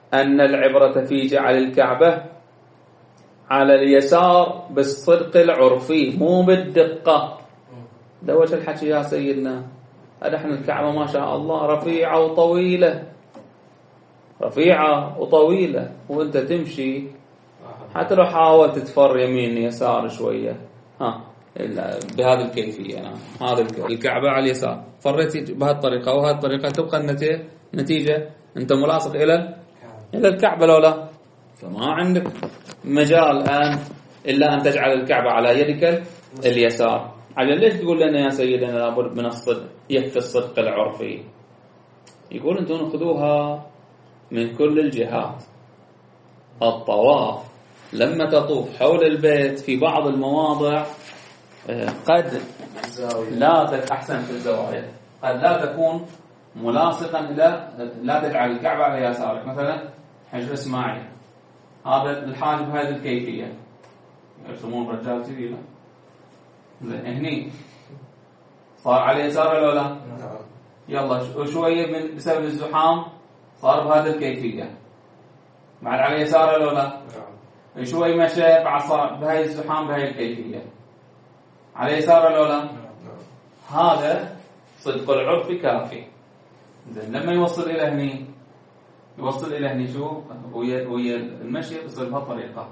أن العبرة في جعل الكعبة على اليسار بالصدق العرفي مو بالدقة. ده وش الحكي يا سيدنا؟ احنا الكعبة ما شاء الله رفيعة وطويلة، رفيعة وطويلة، وانت تمشي حتى لو حاولت تفر يمين يسار شوية بهذه الكيفية. هذا الكعبة على اليسار، فريت بهالطريقة وهذه الطريقة، تبقى النتيجة انت ملاصق الى الكعبة لو لا. فما عندك مجال الآن إلا أن تجعل الكعبة على يدك اليسار. على ليش تقول لنا يا سيدنا لابد من الصدق؟ يكفي الصدق العرفي. يقول انتم خذوها من كل الجهات. الطواف لما تطوف حول البيت في بعض المواضع قد لا أحسن في الزوايا قد لا تكون ملاصقا إلى، لا تجعل الكعبة على يسارك. مثلا حجر إسماعيل هذا الحاجب بهذه الكيفية، يرسمون رجال كذي هني صار على يساره لو لا؟ يلا شوية من بسبب الزحام صار بهذه الكيفية، بعد على يساره لو لا؟ شوي مشى بعد صار بهاي الزحام بهاي الكيفية، على يساره لو لا؟ هذا صدق العرف كافي. لما يوصل إلى هني، يوصل إلى هني شو ويا المشي بصير بهالطريقة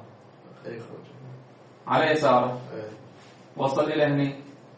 على يساره، وصل إلى هني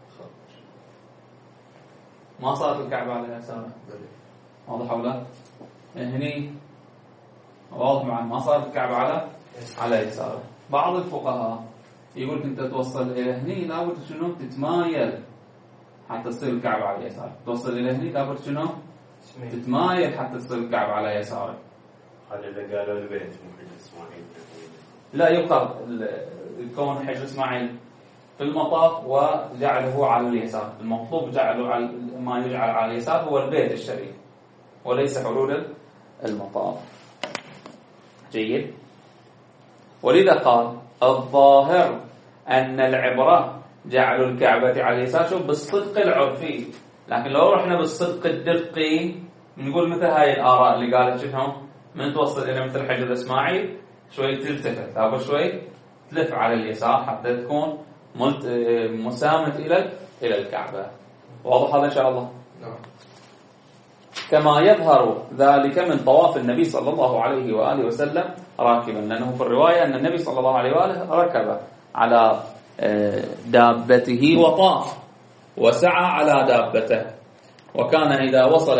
ما صارت الكعبة على يساره. واضح ولا؟ هني واضح معنا ما صارت الكعبة على يساره. بعض الفقهاء يقول انت توصل إلى هني لابد شنو تتمايل حتى تصير الكعبة على يسارك، توصل إلى هني لابد شنو تتمايل حتى تصير الكعبة على يسارك. هذا إذا قالوا البيت مو حجر إسماعيل. لا يقال كون حجر إسماعيل في المطاف وجعله على اليسار. المطلوب جعله على ما يجعل على اليسار هو البيت الشريف وليس حلول المطاف. جيد. ولذا قال الظاهر أن العبرة جعل الكعبة على اليسار شوف بالصدق العرفي، لكن لو رحنا بالصدق الدقي نقول مثل هاي الآراء اللي قالت شنو من توصل إلى مثل حجر إسماعيل شوي تلتفت أو شوي تلف على اليسار حتى تكون مسامة إلى الكعبة. واضح هذا إن شاء الله؟ كما يظهر ذلك من طواف النبي صلى الله عليه وآله وسلم راكبا، لأنه في الرواية أن النبي صلى الله عليه وآله ركب على دابته وطاف وسعى على دابته، وكان إذا وصل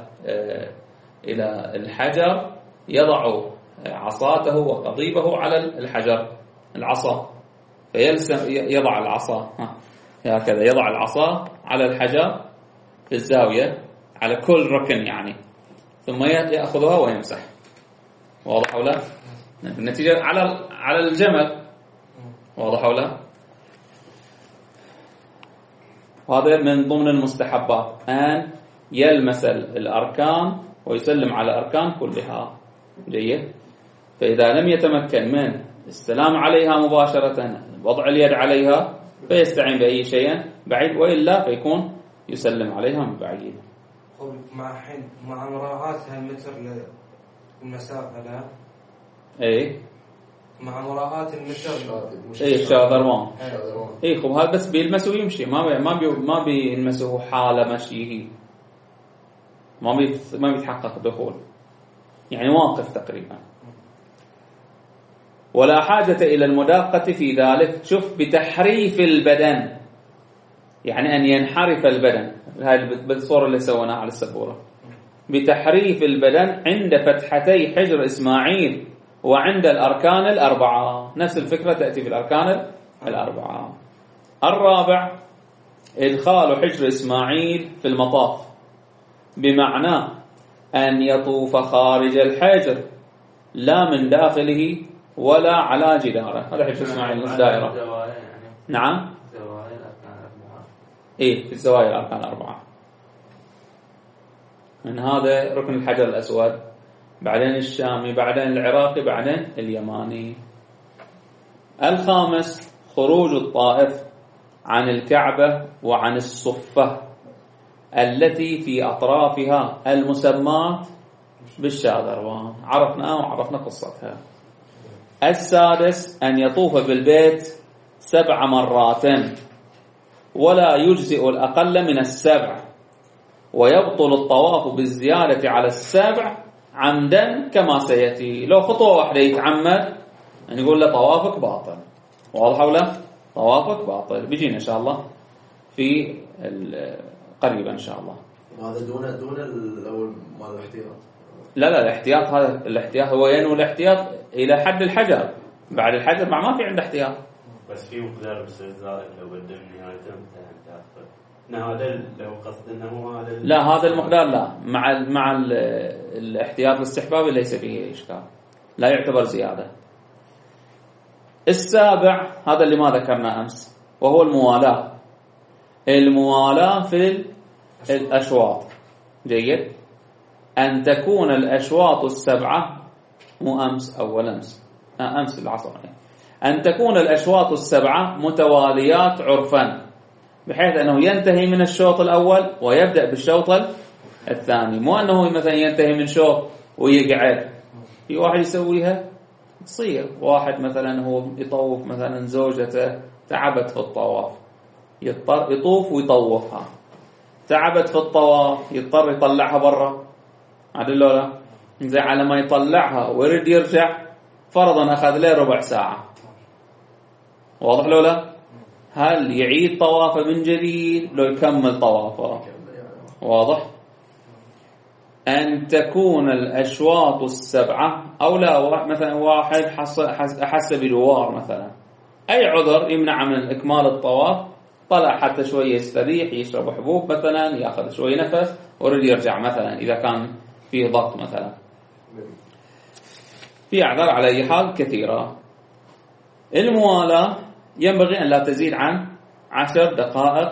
إلى الحجر يضع عصاته وقضيبه على الحجر العصا، يضع العصا هكذا، يضع العصا على الحجر في الزاوية على كل ركن يعني، ثم يأخذها ويمسح. واضح ولا؟ النتيجة على الجمل. واضح ولا؟ وهذا من ضمن المستحبات أن يلمس الأركان ويسلم على الأركان كلها. جيد. فإذا لم يتمكن من السلام عليها مباشرة وضع اليد عليها فيستعين بأي شيء بعيد، وإلا فيكون يسلم عليها من بعيد. مع مراعاة المتر للمسافة لا؟ إيه مع مراعاة المتر. إيه الشاذروان. إيه خب هذا بس بيلمسه ويمشي، ما بيلمسه حالة مشيه، ما بيتحقق الدخول، يعني واقف تقريبا. ولا حاجة إلى المداقة في ذلك. شوف بتحريف البدن، يعني أن ينحرف البدن، هذه بالصورة اللي سويناها على السبورة، بتحريف البدن عند فتحتي حجر إسماعيل وعند الأركان الأربعة. نفس الفكرة تأتي في الأركان الأربعة. الرابع إدخال حجر إسماعيل في المطاف، بمعنى أن يطوف خارج الحجر لا من داخله ولا على جداره. هذا حجر إسماعيل نص دائرة. نعم. إيه في الزوايا الأركان الأربعة. من هذا ركن الحجر الأسود، بعدين الشامي، بعدين العراقي، بعدين اليماني. الخامس خروج الطائف عن الكعبة وعن الصفة التي في أطرافها المسمات بالشاذر، عرفنا وعرفنا قصتها. السادس أن يطوف بالبيت 7 مرات ولا يجزئ الأقل من 7، ويبطل الطواف بالزيادة على 7 عمدا كما سيأتي. لو خطوة واحدة يتعمد نقول له طوافك باطل. واضح ولا؟ طوافك باطل. بيجينا إن شاء الله في قريبا إن شاء الله. وهذا دون الأول مال الاحتياط. لا الاحتياط، هذا الاحتياط هو ينوي الاحتياط إلى حد الحجر. بعد الحجر ما في عنده احتياط. بس في مقدار بس زائد لو بدل نهايته هذا لو قصد انه هذا لا هذا المقدار لا، مع الاحتياط الاستحبابي ليس فيه اشكال، لا يعتبر زياده. السابع هذا اللي ما ذكرنا امس، وهو الموالاه في الاشواط. جيد ان تكون الاشواط السبعه، مو امس اول امس العصر، ان تكون الاشواط السبعه متواليات عرفا، بحيث أنه ينتهي من الشوط الأول ويبدأ بالشوط الثاني، مو أنه مثلا ينتهي من شوط ويقعد. في واحد يسويها تصير، واحد مثلا هو يطوف مثلا زوجته تعبت في الطواف يضطر يطوف ويطوفها، تعبت في الطواف يضطر يطلعها برا، عدل لا زي على ما يطلعها ويريد يرجع فرضا أخذ له ربع ساعة. واضح لولا؟ هل يعيد طوافه من جديد لو يكمل طوافه؟ واضح؟ أن تكون الأشواط السبعة، أو لا مثلا واحد أحس بدوار مثلا، أي عذر يمنع من إكمال الطواف، طلع حتى شوية يستريح يشرب حبوب مثلا، يأخذ شوية نفس ورد يرجع مثلا إذا كان فيه ضغط مثلا. في أعذار على أي حال كثيرة. الموالاة ينبغي أن لا تزيد عن 10 دقائق،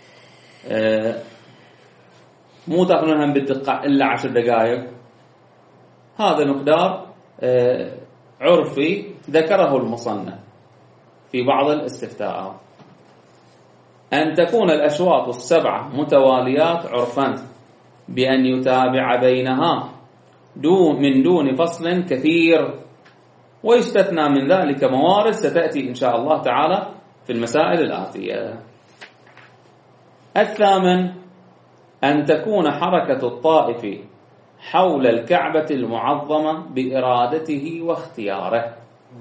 مو تأخذونها بالدقة إلا 10 دقائق. هذا مقدار عرفي ذكره المصنف في بعض الاستفتاءات. أن تكون الأشواط السبعة متواليات عرفا بأن يتابع بينها من دون فصل كثير، ويستثنى من ذلك موارد ستأتي إن شاء الله تعالى في المسائل الآتية. الثامن أن تكون حركة الطائف حول الكعبة المعظمة بإرادته واختياره،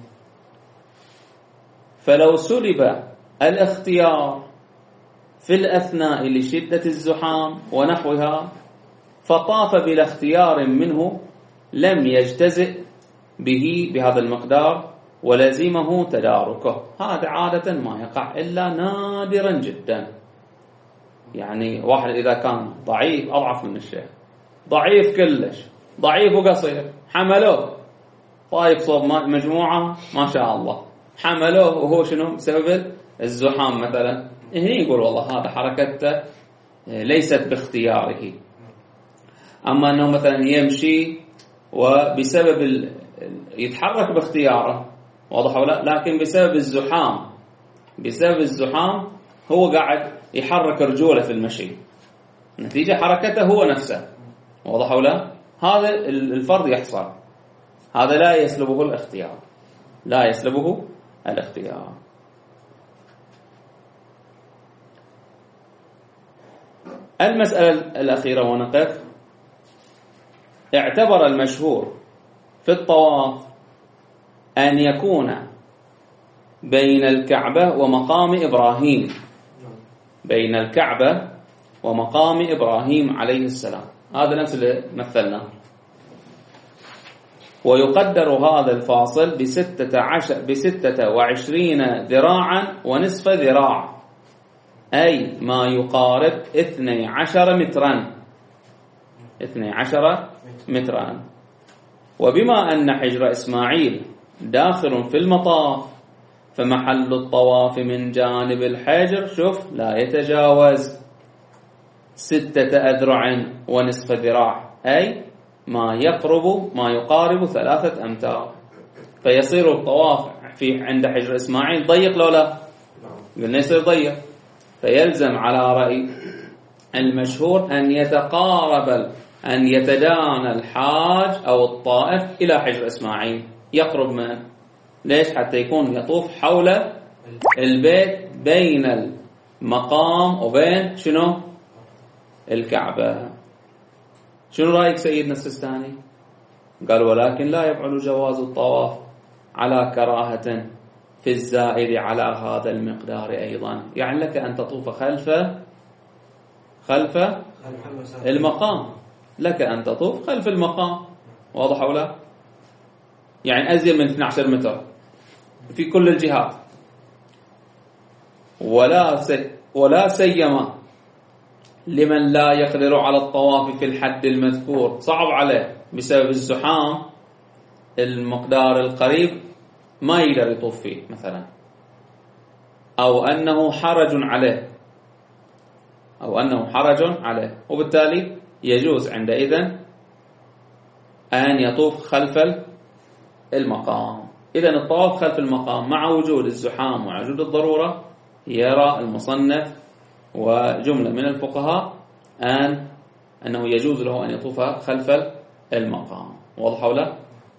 فلو سلب الاختيار في الأثناء لشدة الزحام ونحوها فطاف بلا اختيار منه لم يجتزئ به بهذا المقدار ولزمه تداركه. هذا عادة ما يقع إلا نادرا جدا. يعني واحد إذا كان ضعيف أضعف من الشيخ، ضعيف كلش، ضعيف وقصير، حملوه طايف صوب مجموعة ما شاء الله، حملوه وهو شنو بسبب الزحام مثلا، هني يقول والله هذا حركته ليست باختياره. أما أنه مثلا يمشي وبسبب يتحرك باختياره، واضح ولا؟ لكن بسبب الزحام هو قاعد يحرك رجوله في المشي، نتيجة حركته هو نفسه، واضح ولا؟ هذا الفرض يحصل، هذا لا يسلبه الاختيار، لا يسلبه الاختيار. المسألة الأخيرة ونقف. اعتبر المشهور في الطواف أن يكون بين الكعبة ومقام إبراهيم، بين الكعبة ومقام إبراهيم عليه السلام، هذا نفس اللي مثلنا. ويقدر هذا الفاصل ب26 ذراعا ونصف ذراع، أي ما يقارب 12 مترا، 12 مترا. وبما أن حجر إسماعيل داخل في المطاف فمحل الطواف من جانب الحجر شوف لا يتجاوز 6 أذرع ونصف ذراع، أي ما يقارب 3 أمتار. فيصير الطواف عند حجر إسماعيل ضيق لو لا؟ قلنا يصير ضيق. فيلزم على رأي المشهور أن يتقارب أن يتدانى الحاج أو الطائف إلى حجر إسماعيل، يقرب من، ليش؟ حتى يكون يطوف حول البيت بين المقام وبين شنو؟ الكعبة. شنو رأيك سيدنا السيستاني؟ قال ولكن لا يفعل جواز الطواف على كراهة في الزائد على هذا المقدار أيضا، يعني لك أن تطوف خلف المقام، لك أن تطوف خلف المقام، واضح أو لا؟ يعني أزيد من 12 متر في كل الجهات، ولا سيما لمن لا يقدر على الطواف في الحد المذكور، صعب عليه بسبب الزحام، المقدار القريب ما يقدر يطوف فيه مثلا، أو أنه حرج عليه، وبالتالي يجوز عندئذ أن يطوف خلف المقام. إذن الطواف خلف المقام مع وجود الزحام ووجود الضرورة، يرى المصنف وجملة من الفقهاء أنه يجوز له أن يطوف خلف المقام، واضح ولا؟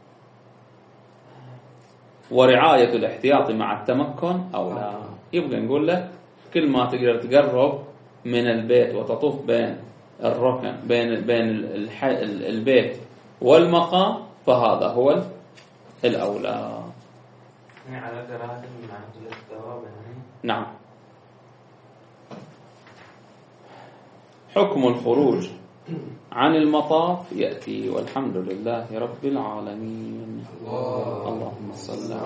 ورعاية الاحتياط مع التمكن أو لا، يبقى نقول له كل ما تقدر تقرب من البيت وتطوف بين الركن بين البيت والمقام فهذا هو الأولى. يعني على كراهة مع الثواب يعني. نعم. حكم الخروج عن المطاف يأتي، والحمد لله رب العالمين. اللهم صل